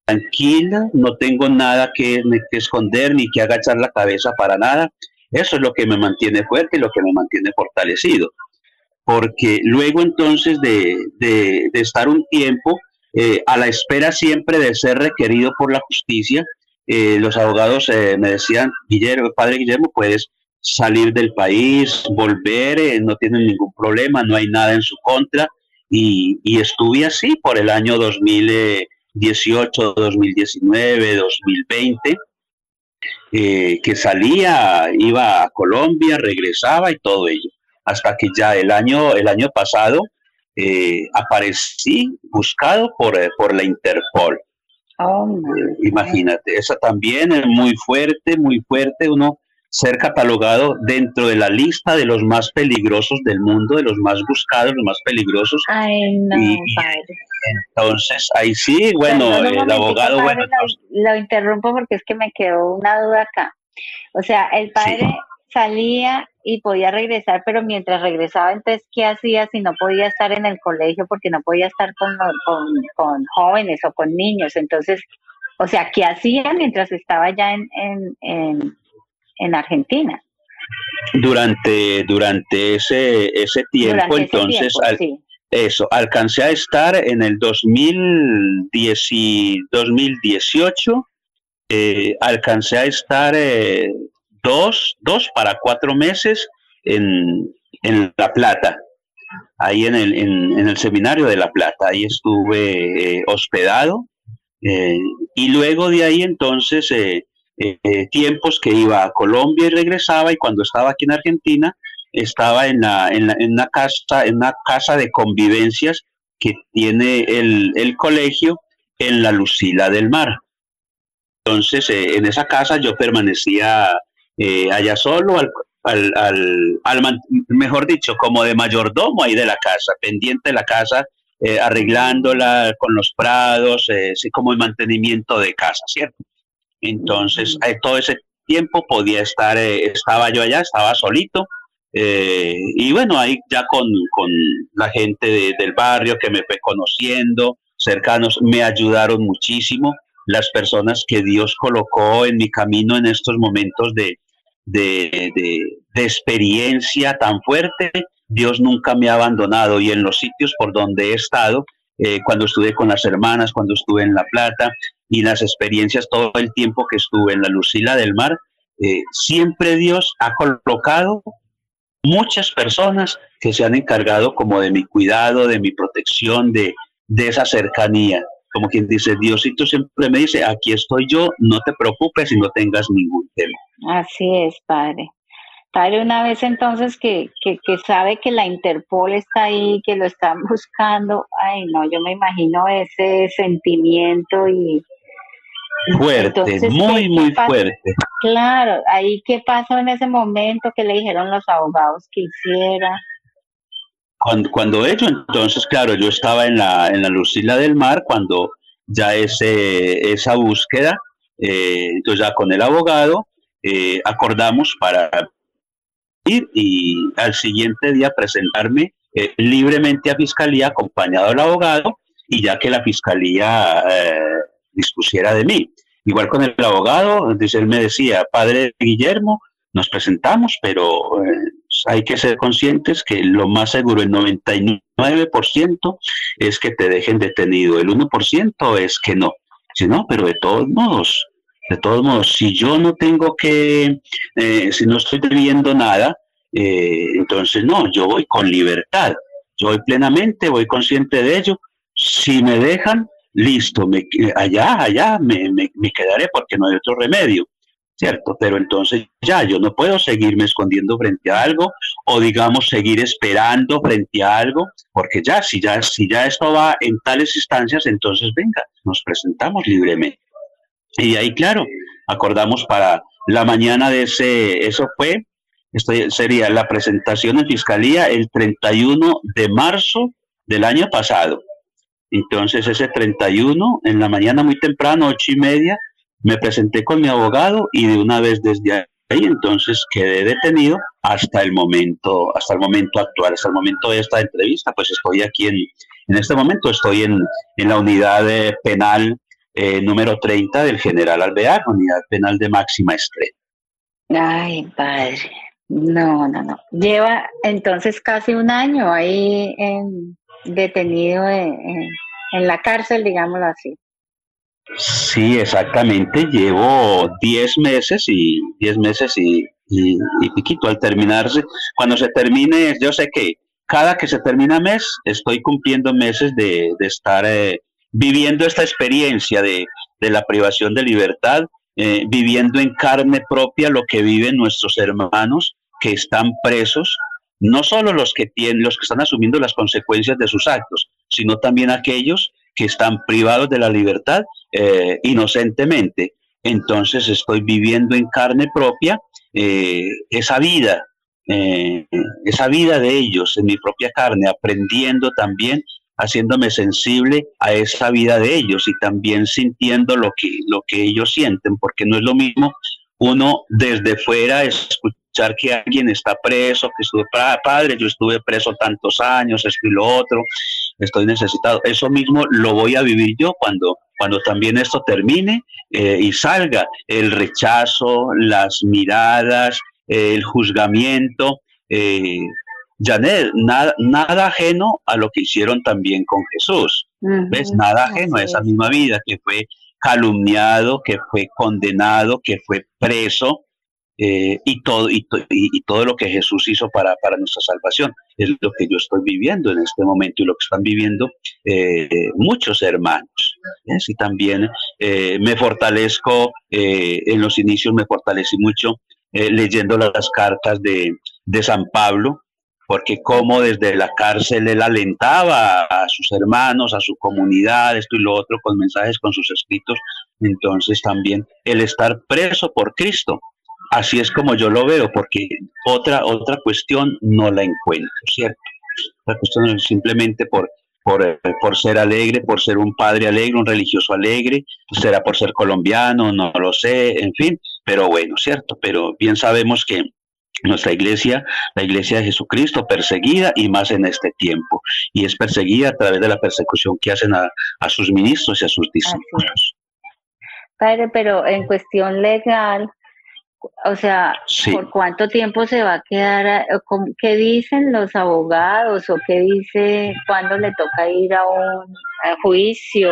tranquila, no tengo nada que esconder ni que agachar la cabeza para nada. Eso es lo que me mantiene fuerte y lo que me mantiene fortalecido. Porque luego entonces de estar un tiempo a la espera siempre de ser requerido por la justicia, los abogados me decían, Guillermo, padre Guillermo, puedes salir del país, volver, no tienen ningún problema, no hay nada en su contra. Y estuve así por el año 2018, 2019, 2020, que salía, iba a Colombia, regresaba y todo ello. Hasta que ya el año pasado aparecí buscado por la Interpol. Oh, no. Imagínate, esa también es muy fuerte, uno ser catalogado dentro de la lista de los más peligrosos del mundo, de los más buscados, los más peligrosos. Ay, no, Y padre. entonces, ahí sí, bueno, Perdón un el momentico, abogado, padre, bueno, entonces, lo interrumpo porque es que me quedó una duda acá. O sea, el sí. padre salía y podía regresar, pero mientras regresaba, entonces, ¿qué hacía si no podía estar en el colegio porque no podía estar con jóvenes o con niños? Entonces, o sea, ¿qué hacía mientras estaba allá en Argentina? Durante ese tiempo, Durante ese entonces, tiempo, sí. eso, alcancé a estar en el 2010 y 2018, alcancé a estar 2 para 4 meses en La Plata, ahí en el seminario de La Plata, ahí estuve hospedado, y luego de ahí entonces tiempos que iba a Colombia y regresaba, y cuando estaba aquí en Argentina estaba en una casa de convivencias que tiene el colegio en la Lucila del Mar. Entonces, en esa casa yo permanecía allá solo, mejor dicho, como de mayordomo ahí de la casa, pendiente de la casa, arreglándola con los prados, sí, como el mantenimiento de casa, ¿cierto? Entonces, todo ese tiempo podía estar, estaba yo allá, estaba solito, y bueno, ahí ya con la gente del barrio que me fue conociendo, cercanos, me ayudaron muchísimo. Las personas que Dios colocó en mi camino en estos momentos de experiencia tan fuerte, Dios nunca me ha abandonado, y en los sitios por donde he estado, cuando estuve con las hermanas, cuando estuve en La Plata, y las experiencias todo el tiempo que estuve en la Lucila del Mar, siempre Dios ha colocado muchas personas que se han encargado como de mi cuidado, de mi protección, de esa cercanía. Como quien dice, Diosito siempre me dice, aquí estoy yo, no te preocupes y no tengas ningún tema. Así es, padre. Padre, una vez entonces que sabe que la Interpol está ahí, que lo están buscando, ay no, yo me imagino ese sentimiento y Fuerte, entonces, muy pasó? fuerte. Claro, ahí qué pasó en ese momento, que le dijeron los abogados que hiciera. Cuando ello, entonces, claro, yo estaba en la Lucila del Mar, cuando ya esa búsqueda, entonces ya con el abogado, acordamos para ir y al siguiente día presentarme libremente a fiscalía acompañado del abogado, y ya que la fiscalía dispusiera de mí. Igual con el abogado, entonces él me decía, padre Guillermo, nos presentamos, pero hay que ser conscientes que lo más seguro, el 99% es que te dejen detenido, el 1% es que no. Si no, pero de todos modos, si yo no tengo si no estoy debiendo nada, entonces no, yo voy con libertad, yo voy plenamente, voy consciente de ello. Si me dejan, listo, allá me quedaré porque no hay otro remedio, ¿cierto? Pero entonces ya yo no puedo seguirme escondiendo frente a algo, o digamos seguir esperando frente a algo, porque si ya esto va en tales instancias, entonces venga, nos presentamos libremente. Y ahí, claro, acordamos para la mañana de esto sería la presentación en fiscalía el 31 de marzo del año pasado. Entonces ese 31, en la mañana muy temprano, 8:30, me presenté con mi abogado, y de una vez desde ahí entonces quedé detenido hasta el momento actual, hasta el momento de esta entrevista. Pues estoy aquí en este momento estoy en la unidad penal número 30 del General Alvear, Unidad Penal de Máxima Estrella. Ay, padre. No, no, no. Lleva entonces casi un año ahí detenido en la cárcel, digámoslo así. Sí, exactamente. Llevo 10 meses y 10 meses y piquito al terminarse. Cuando se termine, yo sé que cada que se termina mes, estoy cumpliendo meses de estar viviendo esta experiencia de la privación de libertad, viviendo en carne propia lo que viven nuestros hermanos que están presos, no solo los que están asumiendo las consecuencias de sus actos, sino también aquellos que están privados de la libertad inocentemente. Entonces estoy viviendo en carne propia esa vida, esa vida de ellos en mi propia carne, aprendiendo también, haciéndome sensible a esa vida de ellos y también sintiendo lo que ellos sienten, porque no es lo mismo uno desde fuera escuchar que alguien está preso, que estuve, padre, yo estuve preso tantos años, esto y lo otro, estoy necesitado. Eso mismo lo voy a vivir yo cuando también esto termine y salga el rechazo, las miradas, el juzgamiento. Janet, nada ajeno a lo que hicieron también con Jesús. ¿Ves? Nada ajeno a esa misma vida, que fue calumniado, que fue condenado, que fue preso, y todo lo que Jesús hizo para nuestra salvación. Es lo que yo estoy viviendo en este momento y lo que están viviendo muchos hermanos. Y también me fortalezco, en los inicios me fortalecí mucho leyendo las cartas de San Pablo, porque como desde la cárcel él alentaba a sus hermanos, a su comunidad, esto y lo otro, con mensajes, con sus escritos. Entonces también el estar preso por Cristo, así es como yo lo veo, porque otra cuestión no la encuentro, ¿cierto? La cuestión es simplemente por ser alegre, por ser un padre alegre, un religioso alegre, será por ser colombiano, no lo sé, en fin, pero bueno, ¿cierto? Pero bien sabemos que nuestra iglesia, la iglesia de Jesucristo, perseguida y más en este tiempo, y es perseguida a través de la persecución que hacen a sus ministros y a sus discípulos. Padre, pero en cuestión legal, o sea, sí, ¿por cuánto tiempo se va a quedar? ¿Qué dicen los abogados o qué dice cuándo le toca ir a un juicio?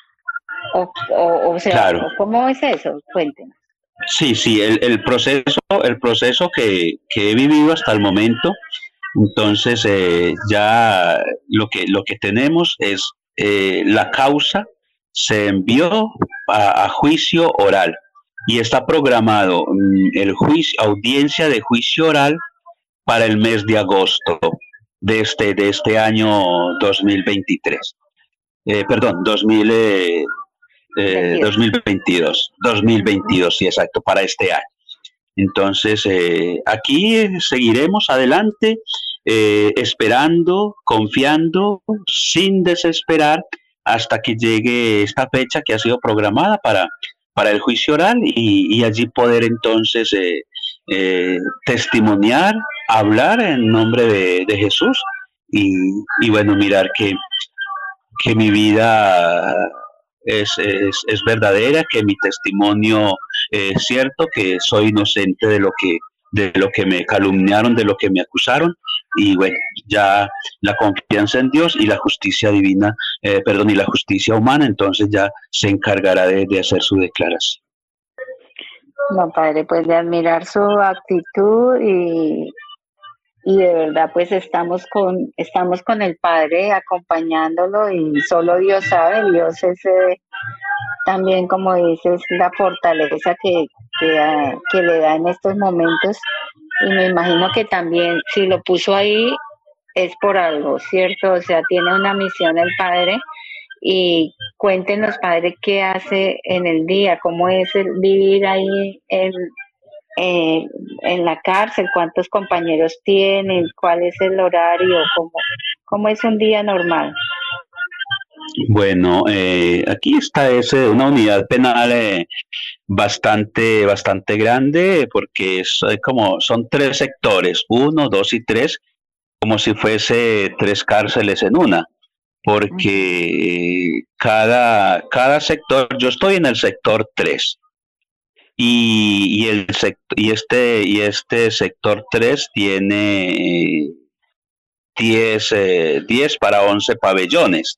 O sea, claro, ¿cómo es eso? Cuéntenos. Sí, el proceso que he vivido hasta el momento, entonces ya lo que tenemos es la causa se envió a juicio oral y está programado el juicio, audiencia de juicio oral para el mes de agosto de este año 2023. Perdón, 2022, sí, exacto, para este año. Entonces, aquí seguiremos adelante, esperando, confiando, sin desesperar, hasta que llegue esta fecha que ha sido programada para el juicio oral y allí poder entonces testimoniar, hablar en nombre de Jesús y bueno, mirar que mi vida es verdadera, que mi testimonio es cierto, que soy inocente de lo que me calumniaron, de lo que me acusaron, y bueno, ya la confianza en Dios y la justicia divina, y la justicia humana, entonces ya se encargará de hacer su declaración. No, padre, pues de admirar su actitud y de verdad pues estamos con el Padre acompañándolo y solo Dios sabe, Dios es también, como dices, la fortaleza que le da en estos momentos, y me imagino que también si lo puso ahí es por algo, ¿cierto? O sea, tiene una misión el Padre. Y cuéntenos, Padre, qué hace en el día, cómo es el vivir ahí en la cárcel, cuántos compañeros tienen, cuál es el horario, cómo es un día normal. Bueno, aquí está una unidad penal bastante grande, porque son 3 sectores, 1, 2 y 3, como si fuese 3 cárceles en una. porque cada sector, yo estoy en el sector 3 y este sector 3 tiene 10 para 11 pabellones.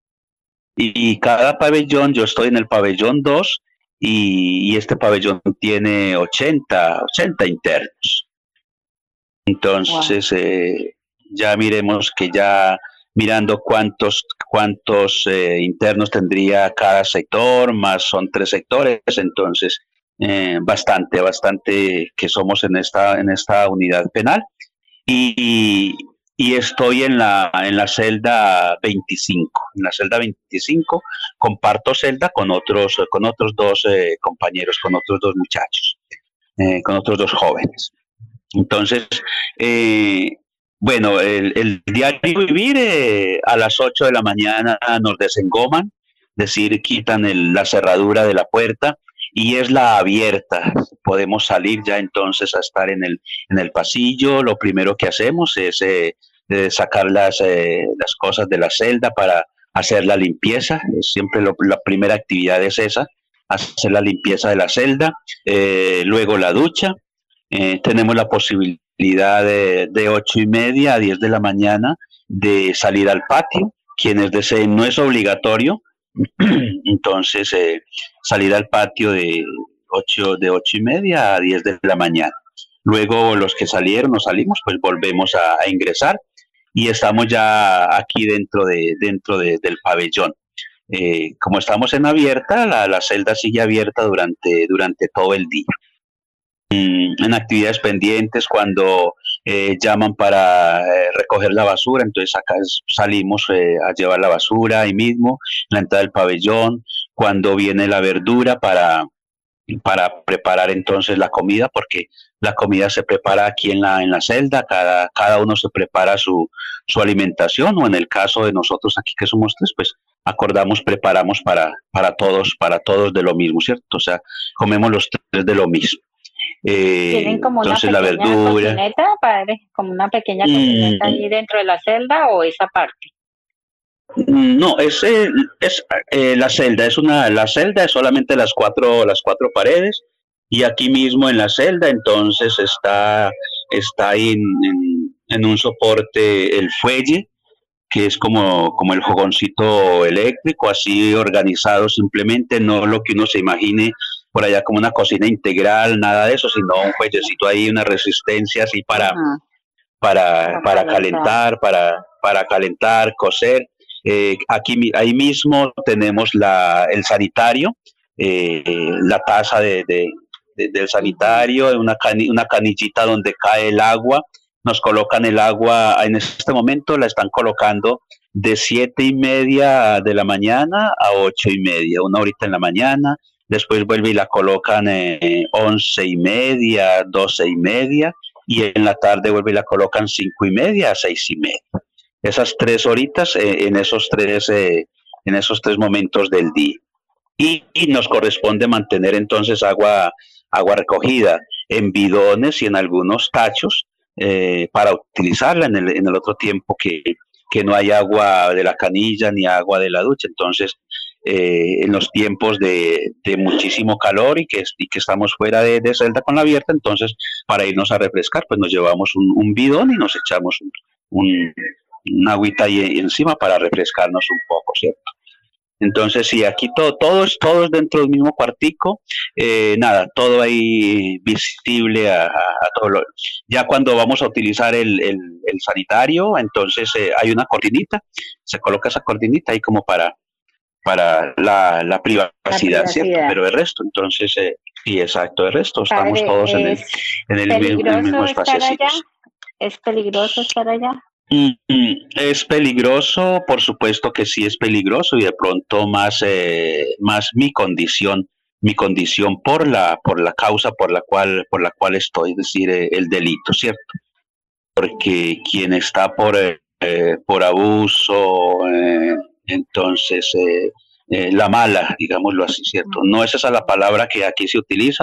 Y cada pabellón, yo estoy en el pabellón 2 y este pabellón tiene 80 internos. Entonces, ya miremos que ya mirando cuántos internos tendría cada sector, más son 3 sectores, entonces bastante que somos en esta unidad penal. Y, y estoy en la celda 25. En la celda 25 comparto celda con otros dos compañeros, con otros dos muchachos, con otros dos jóvenes. Entonces, bueno, el diario vivir a las 8 de la mañana nos desengoman, es decir, quitan la cerradura de la puerta y es la abierta. Podemos salir ya entonces a estar en el pasillo. Lo primero que hacemos es sacar las cosas de la celda para hacer la limpieza. Siempre la primera actividad es esa, hacer la limpieza de la celda, luego la ducha. Tenemos la posibilidad de 8:30 a 10 de la mañana de salir al patio. Quienes deseen, no es obligatorio, entonces salir al patio de 8:30 a 10 de la mañana. Luego los que salieron o salimos, pues volvemos a ingresar y estamos ya aquí dentro del pabellón. Como estamos en abierta, la celda sigue abierta durante todo el día. En actividades pendientes, cuando llaman para recoger la basura, entonces acá salimos a llevar la basura ahí mismo, en la entrada del pabellón, cuando viene la verdura para preparar entonces la comida, porque la comida se prepara aquí en la celda, cada uno se prepara su alimentación, o en el caso de nosotros aquí que somos 3, pues preparamos para todos de lo mismo, ¿cierto? O sea, comemos los 3 de lo mismo. ¿Tienen como una Entonces la pequeña verdura, cocineta, padre? ¿Como una pequeña cocineta ahí dentro de la celda o esa parte? no, la celda, la celda es solamente las cuatro paredes, y aquí mismo en la celda entonces está ahí en un soporte el fuelle, que es como el fogoncito eléctrico, así organizado, simplemente no lo que uno se imagine por allá como una cocina integral, nada de eso, sino un fuellecito ahí, una resistencia así para, Ajá, para calentar, para calentar, cocer. Ahí mismo tenemos el sanitario, la taza del sanitario, una canillita donde cae el agua. Nos colocan el agua, en este momento la están colocando de 7:30 de la mañana a 8:30, una horita en la mañana. Después vuelve y la colocan 11:30, 12:30, y en la tarde vuelve y la colocan 5:30 a 6:30. Esas 3 horitas en esos tres momentos del día. Y nos corresponde mantener entonces agua recogida en bidones y en algunos tachos, para utilizarla en el otro tiempo que no hay agua de la canilla ni agua de la ducha. Entonces, en los tiempos de muchísimo calor y que estamos fuera de celda con la abierta, entonces para irnos a refrescar, pues nos llevamos un bidón y nos echamos una agüita ahí encima para refrescarnos un poco, ¿cierto? Entonces, sí, aquí todo es dentro del mismo cuartico, nada, todo ahí visible a todo ya cuando vamos a utilizar el sanitario, entonces hay una cortinita, se coloca esa cortinita ahí como para la privacidad, ¿cierto? Pero el resto, entonces, sí, exacto, el resto, estamos Padre, todos en ¿es el mismo peligroso estar allá? espacio. ¿Es peligroso estar allá? Es peligroso, por supuesto que sí es peligroso, y de pronto más mi condición por la causa por la cual estoy, es decir, el delito, ¿cierto? Porque quien está por abuso, entonces la mala, digámoslo así, ¿cierto? No es esa la palabra que aquí se utiliza,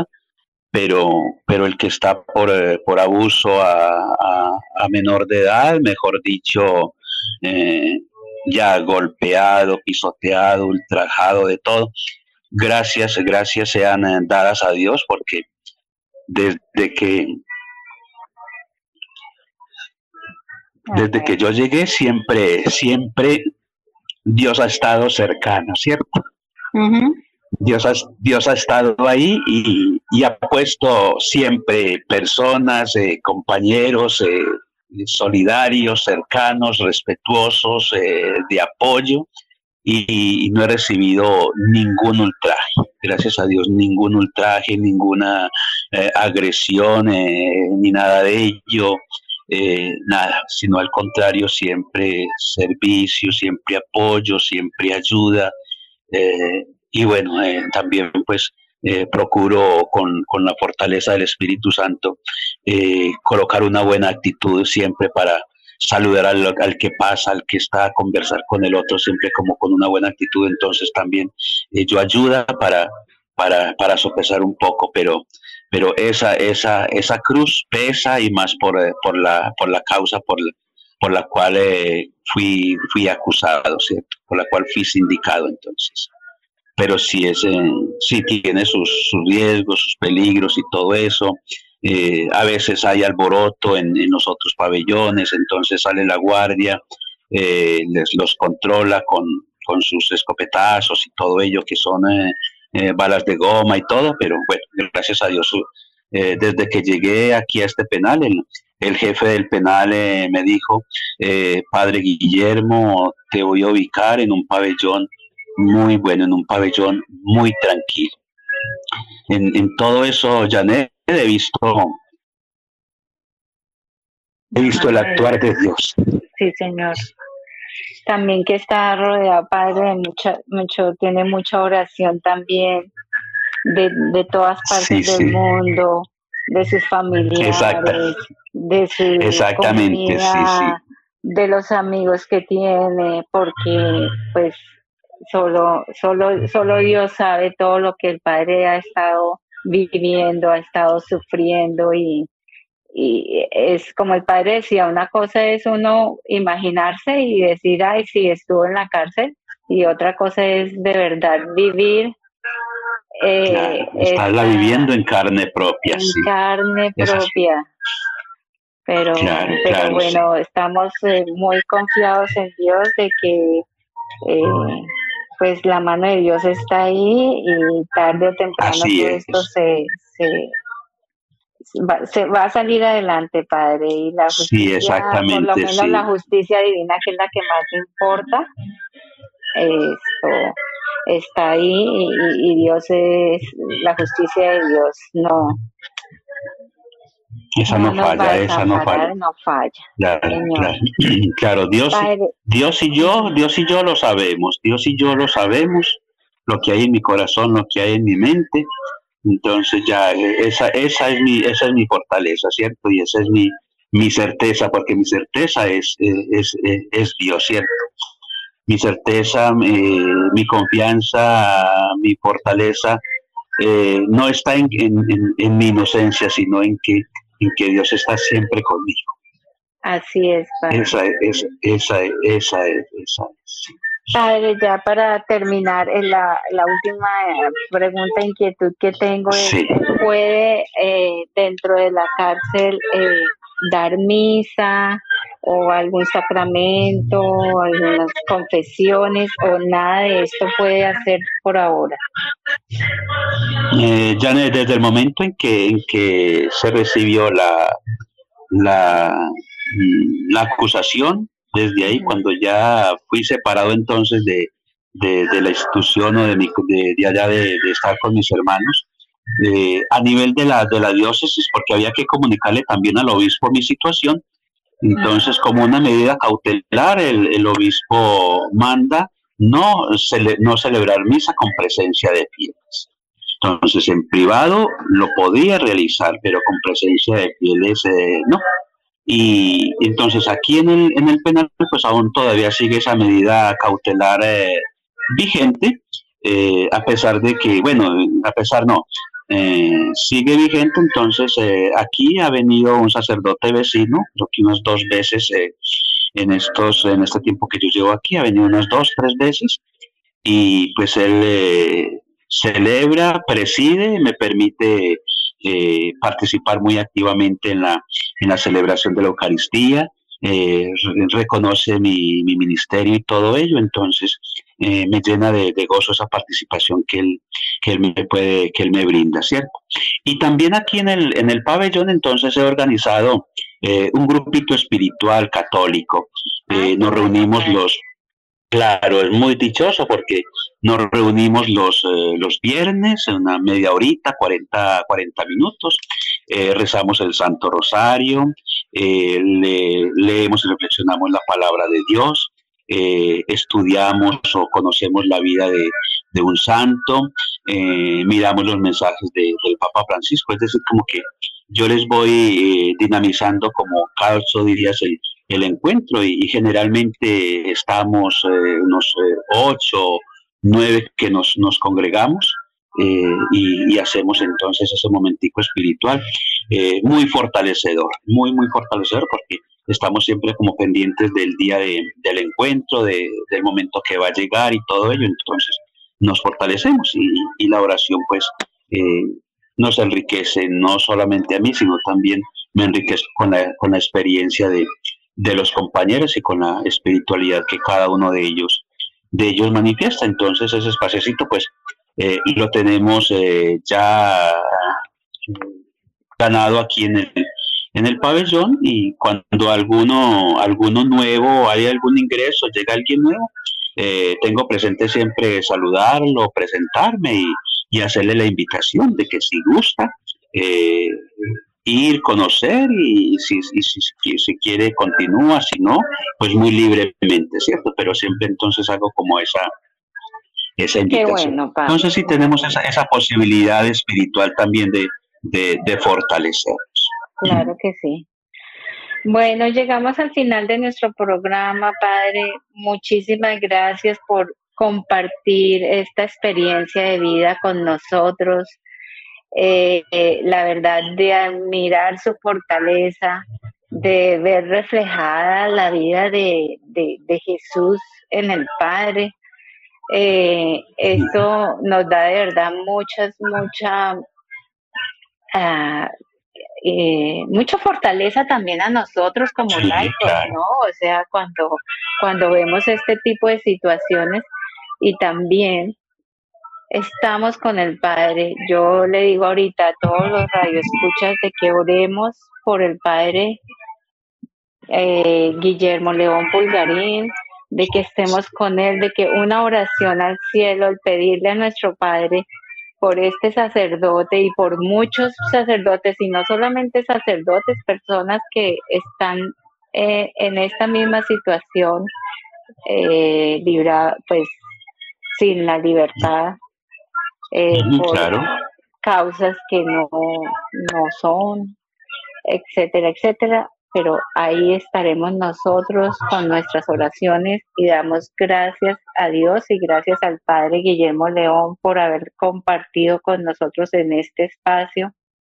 pero el que está por abuso a menor de edad, mejor dicho, ya golpeado, pisoteado, ultrajado, de todo. Gracias sean dadas a Dios, porque desde que yo llegué siempre Dios ha estado cercano, ¿cierto? Ujú. Dios ha estado ahí y ha puesto siempre personas, compañeros, solidarios, cercanos, respetuosos, de apoyo, y no he recibido ningún ultraje. Gracias a Dios, ningún ultraje, ninguna agresión, ni nada de ello. Nada, sino al contrario, siempre servicio, siempre apoyo, siempre ayuda. Y bueno, también pues procuro con la fortaleza del Espíritu Santo colocar una buena actitud siempre para saludar al que pasa, al que está a conversar con el otro, siempre como con una buena actitud. Entonces también yo ayuda para sopesar un poco, pero esa cruz pesa, y más por la causa por la cual fui acusado, ¿cierto? Por la cual fui sindicado. Entonces, pero sí tiene sus riesgos, sus peligros y todo eso. A veces hay alboroto en los otros pabellones, entonces sale la guardia, los controla con sus escopetazos y todo ello, que son balas de goma y todo. Pero bueno, gracias a Dios, desde que llegué aquí a este penal, el jefe del penal me dijo, padre Guillermo, te voy a ubicar en un pabellón muy bueno, en un pabellón muy tranquilo. En todo eso, Janet, he visto el actuar de Dios. Sí, Señor. También que está rodeado, Padre, de tiene mucha oración también de todas partes del mundo, de sus familiares, de su comunidad, de los amigos que tiene, porque pues solo Dios sabe todo lo que el Padre ha estado viviendo, ha estado sufriendo, y es como el Padre decía, una cosa es uno imaginarse y decir, ay, sí, estuvo en la cárcel, y otra cosa es de verdad vivir. Estarla viviendo en carne propia. En carne propia. Pero bueno, sí, estamos muy confiados en Dios de que pues la mano de Dios está ahí, y tarde o temprano todo esto se va a salir adelante, Padre, y la justicia, por lo menos la justicia divina, que es la que más importa, esto está ahí, y Dios es la justicia de Dios, esa no falla. Claro, Dios y yo lo sabemos, lo que hay en mi corazón, lo que hay en mi mente. Entonces ya esa es mi fortaleza, ¿cierto? Y esa es mi certeza, porque mi certeza es Dios, ¿cierto? Mi certeza, mi confianza, mi fortaleza no está en mi inocencia, sino en que Dios está siempre conmigo. Así es, Padre. Esa es. Padre, ya para terminar, la última pregunta, inquietud que tengo es, ¿puede dentro de la cárcel dar misa o algún sacramento, algunas confesiones, o nada de esto puede hacer por ahora? Ya desde el momento en que se recibió la acusación, desde ahí, cuando ya fui separado entonces de la institución, o de allá de estar con mis hermanos, a nivel de la diócesis, porque había que comunicarle también al obispo mi situación. Entonces, como una medida cautelar, el obispo manda no celebrar misa con presencia de fieles. Entonces, en privado lo podía realizar, pero con presencia de fieles no. Y entonces aquí en el penal pues aún todavía sigue esa medida cautelar vigente, a pesar de que, sigue vigente. Entonces aquí ha venido un sacerdote vecino, creo que unas 2 veces, en este tiempo que yo llevo aquí, ha venido unas 2, 3 veces y pues él celebra, preside, me permite participar muy activamente en la celebración de la Eucaristía, reconoce mi ministerio y todo ello, entonces me llena de gozo esa participación que él me brinda, ¿cierto? Y también aquí en el pabellón entonces he organizado un grupito espiritual católico. Nos reunimos claro, es muy dichoso porque nos reunimos los viernes en una media horita, 40 minutos, rezamos el Santo Rosario, leemos y reflexionamos la palabra de Dios, estudiamos o conocemos la vida de un santo, miramos los mensajes del Papa Francisco, es decir, como que yo les voy dinamizando como cada 8 días el encuentro y generalmente estamos unos 8, 9 que nos congregamos y hacemos entonces ese momentico espiritual muy fortalecedor, muy fortalecedor porque estamos siempre como pendientes del día del encuentro, del momento que va a llegar y todo ello, entonces nos fortalecemos y la oración pues nos enriquece no solamente a mí, sino también me enriquezco con la experiencia de los compañeros y con la espiritualidad que cada uno de ellos manifiesta. Entonces ese espaciocito pues lo tenemos ya ganado aquí en el pabellón y cuando alguno nuevo, hay algún ingreso, llega alguien nuevo, tengo presente siempre saludarlo, presentarme y hacerle la invitación de que si gusta, ir, conocer y si quiere continúa, si no, pues muy libremente, ¿cierto? Pero siempre entonces hago como esa invitación. Qué bueno, Pablo. Entonces sí tenemos esa posibilidad espiritual también de fortalecernos. Claro que sí. Bueno, llegamos al final de nuestro programa, Padre. Muchísimas gracias por compartir esta experiencia de vida con nosotros. La verdad de admirar su fortaleza, de ver reflejada la vida de Jesús en el Padre. Esto nos da de verdad mucha fortaleza también a nosotros como Sí, laicos, claro. ¿no? O sea, cuando vemos este tipo de situaciones y también estamos con el Padre. Yo le digo ahorita a todos los radioescuchas de que oremos por el Padre Guillermo León Pulgarín, de que estemos con él, de que una oración al cielo, el pedirle a nuestro Padre por este sacerdote y por muchos sacerdotes, y no solamente sacerdotes, personas que están en esta misma situación, pues sin la libertad, por Claro. causas que no son, etcétera, etcétera. Pero ahí estaremos nosotros con nuestras oraciones y damos gracias a Dios y gracias al Padre Guillermo León por haber compartido con nosotros en este espacio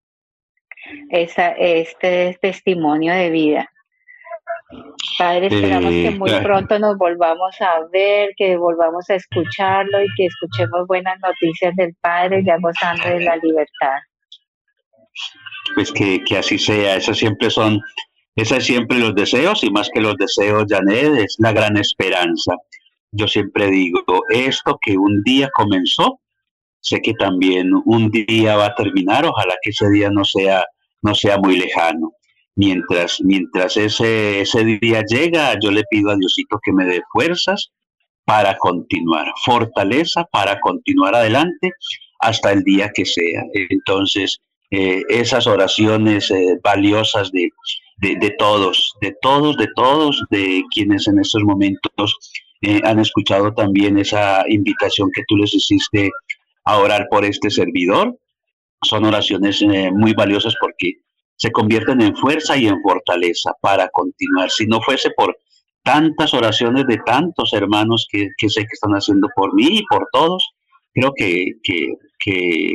este testimonio de vida. Padre, esperamos que muy pronto nos volvamos a ver, que volvamos a escucharlo y que escuchemos buenas noticias del Padre ya gozando de la libertad. Pues que así sea, esos siempre los deseos y más que los deseos, Janet, es la gran esperanza. Yo siempre digo, esto que un día comenzó, sé que también un día va a terminar, ojalá que ese día no sea muy lejano. Mientras ese día llega, yo le pido a Diosito que me dé fuerzas para continuar, fortaleza para continuar adelante hasta el día que sea. Entonces, esas oraciones valiosas de todos, de quienes en estos momentos han escuchado también esa invitación que tú les hiciste a orar por este servidor, son oraciones muy valiosas porque se convierten en fuerza y en fortaleza para continuar. Si no fuese por tantas oraciones de tantos hermanos que sé que están haciendo por mí y por todos, creo que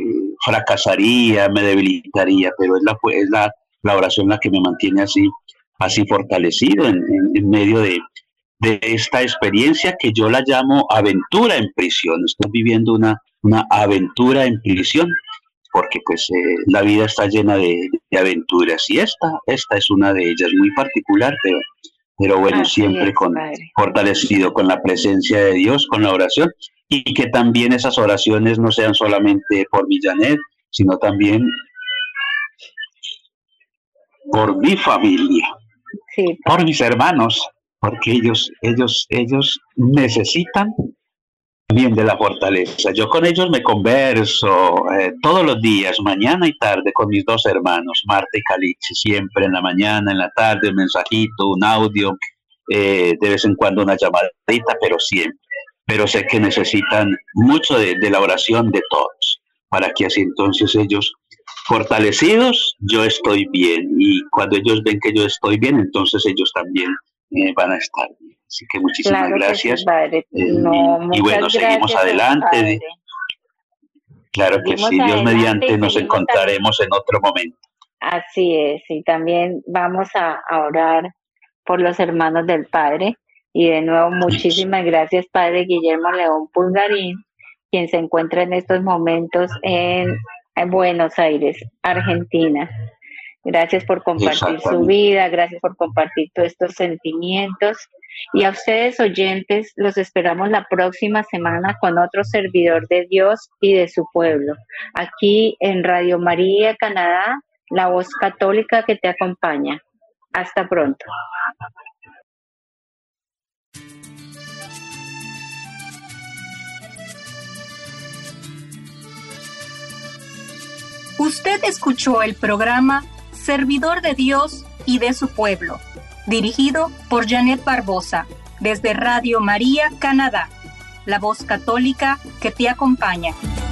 fracasaría, me debilitaría, pero es la oración la que me mantiene así así fortalecido en medio de esta experiencia que yo la llamo aventura en prisión. Estoy viviendo una aventura en prisión, porque pues la vida está llena de aventuras y esta es una de ellas muy particular, pero bueno, Así siempre es, padre. fortalecido con la presencia de Dios, con la oración, y que también esas oraciones no sean solamente por mi Janet, sino también por mi familia, Sí, por padre. mis hermanos, porque ellos necesitan bien de la fortaleza. Yo con ellos me converso todos los días, mañana y tarde, con mis dos hermanos, Marta y Caliche, siempre en la mañana, en la tarde, un mensajito, un audio, de vez en cuando una llamadita, pero siempre. Pero sé que necesitan mucho de la oración de todos, para que así entonces ellos, fortalecidos, yo estoy bien. Y cuando ellos ven que yo estoy bien, entonces ellos también van a estar bien. Así que muchísimas Claro que sí, gracias. padre. Y, No, y bueno, muchas seguimos gracias, adelante. padre. Claro que Seguimos sí, Dios adelante y mediante nos seguimos también. encontraremos en otro momento. Así es, y también vamos a orar por los hermanos del Padre. Y de nuevo, muchísimas gracias, Padre Guillermo León Pulgarín, quien se encuentra en estos momentos en Buenos Aires, Argentina. Gracias por compartir su Exactamente. vida, gracias por compartir todos estos sentimientos. Y a ustedes, oyentes, los esperamos la próxima semana con otro servidor de Dios y de su pueblo. Aquí en Radio María Canadá, la voz católica que te acompaña. Hasta pronto. Usted escuchó el programa Servidor de Dios y de su pueblo, dirigido por Janet Barbosa, desde Radio María, Canadá, la voz católica que te acompaña.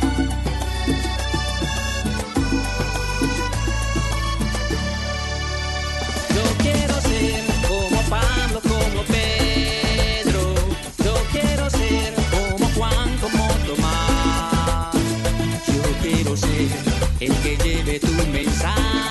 Yo quiero ser como Pablo, como Pedro. Yo quiero ser como Juan, como Tomás. Yo quiero ser el que lleve tu mensaje.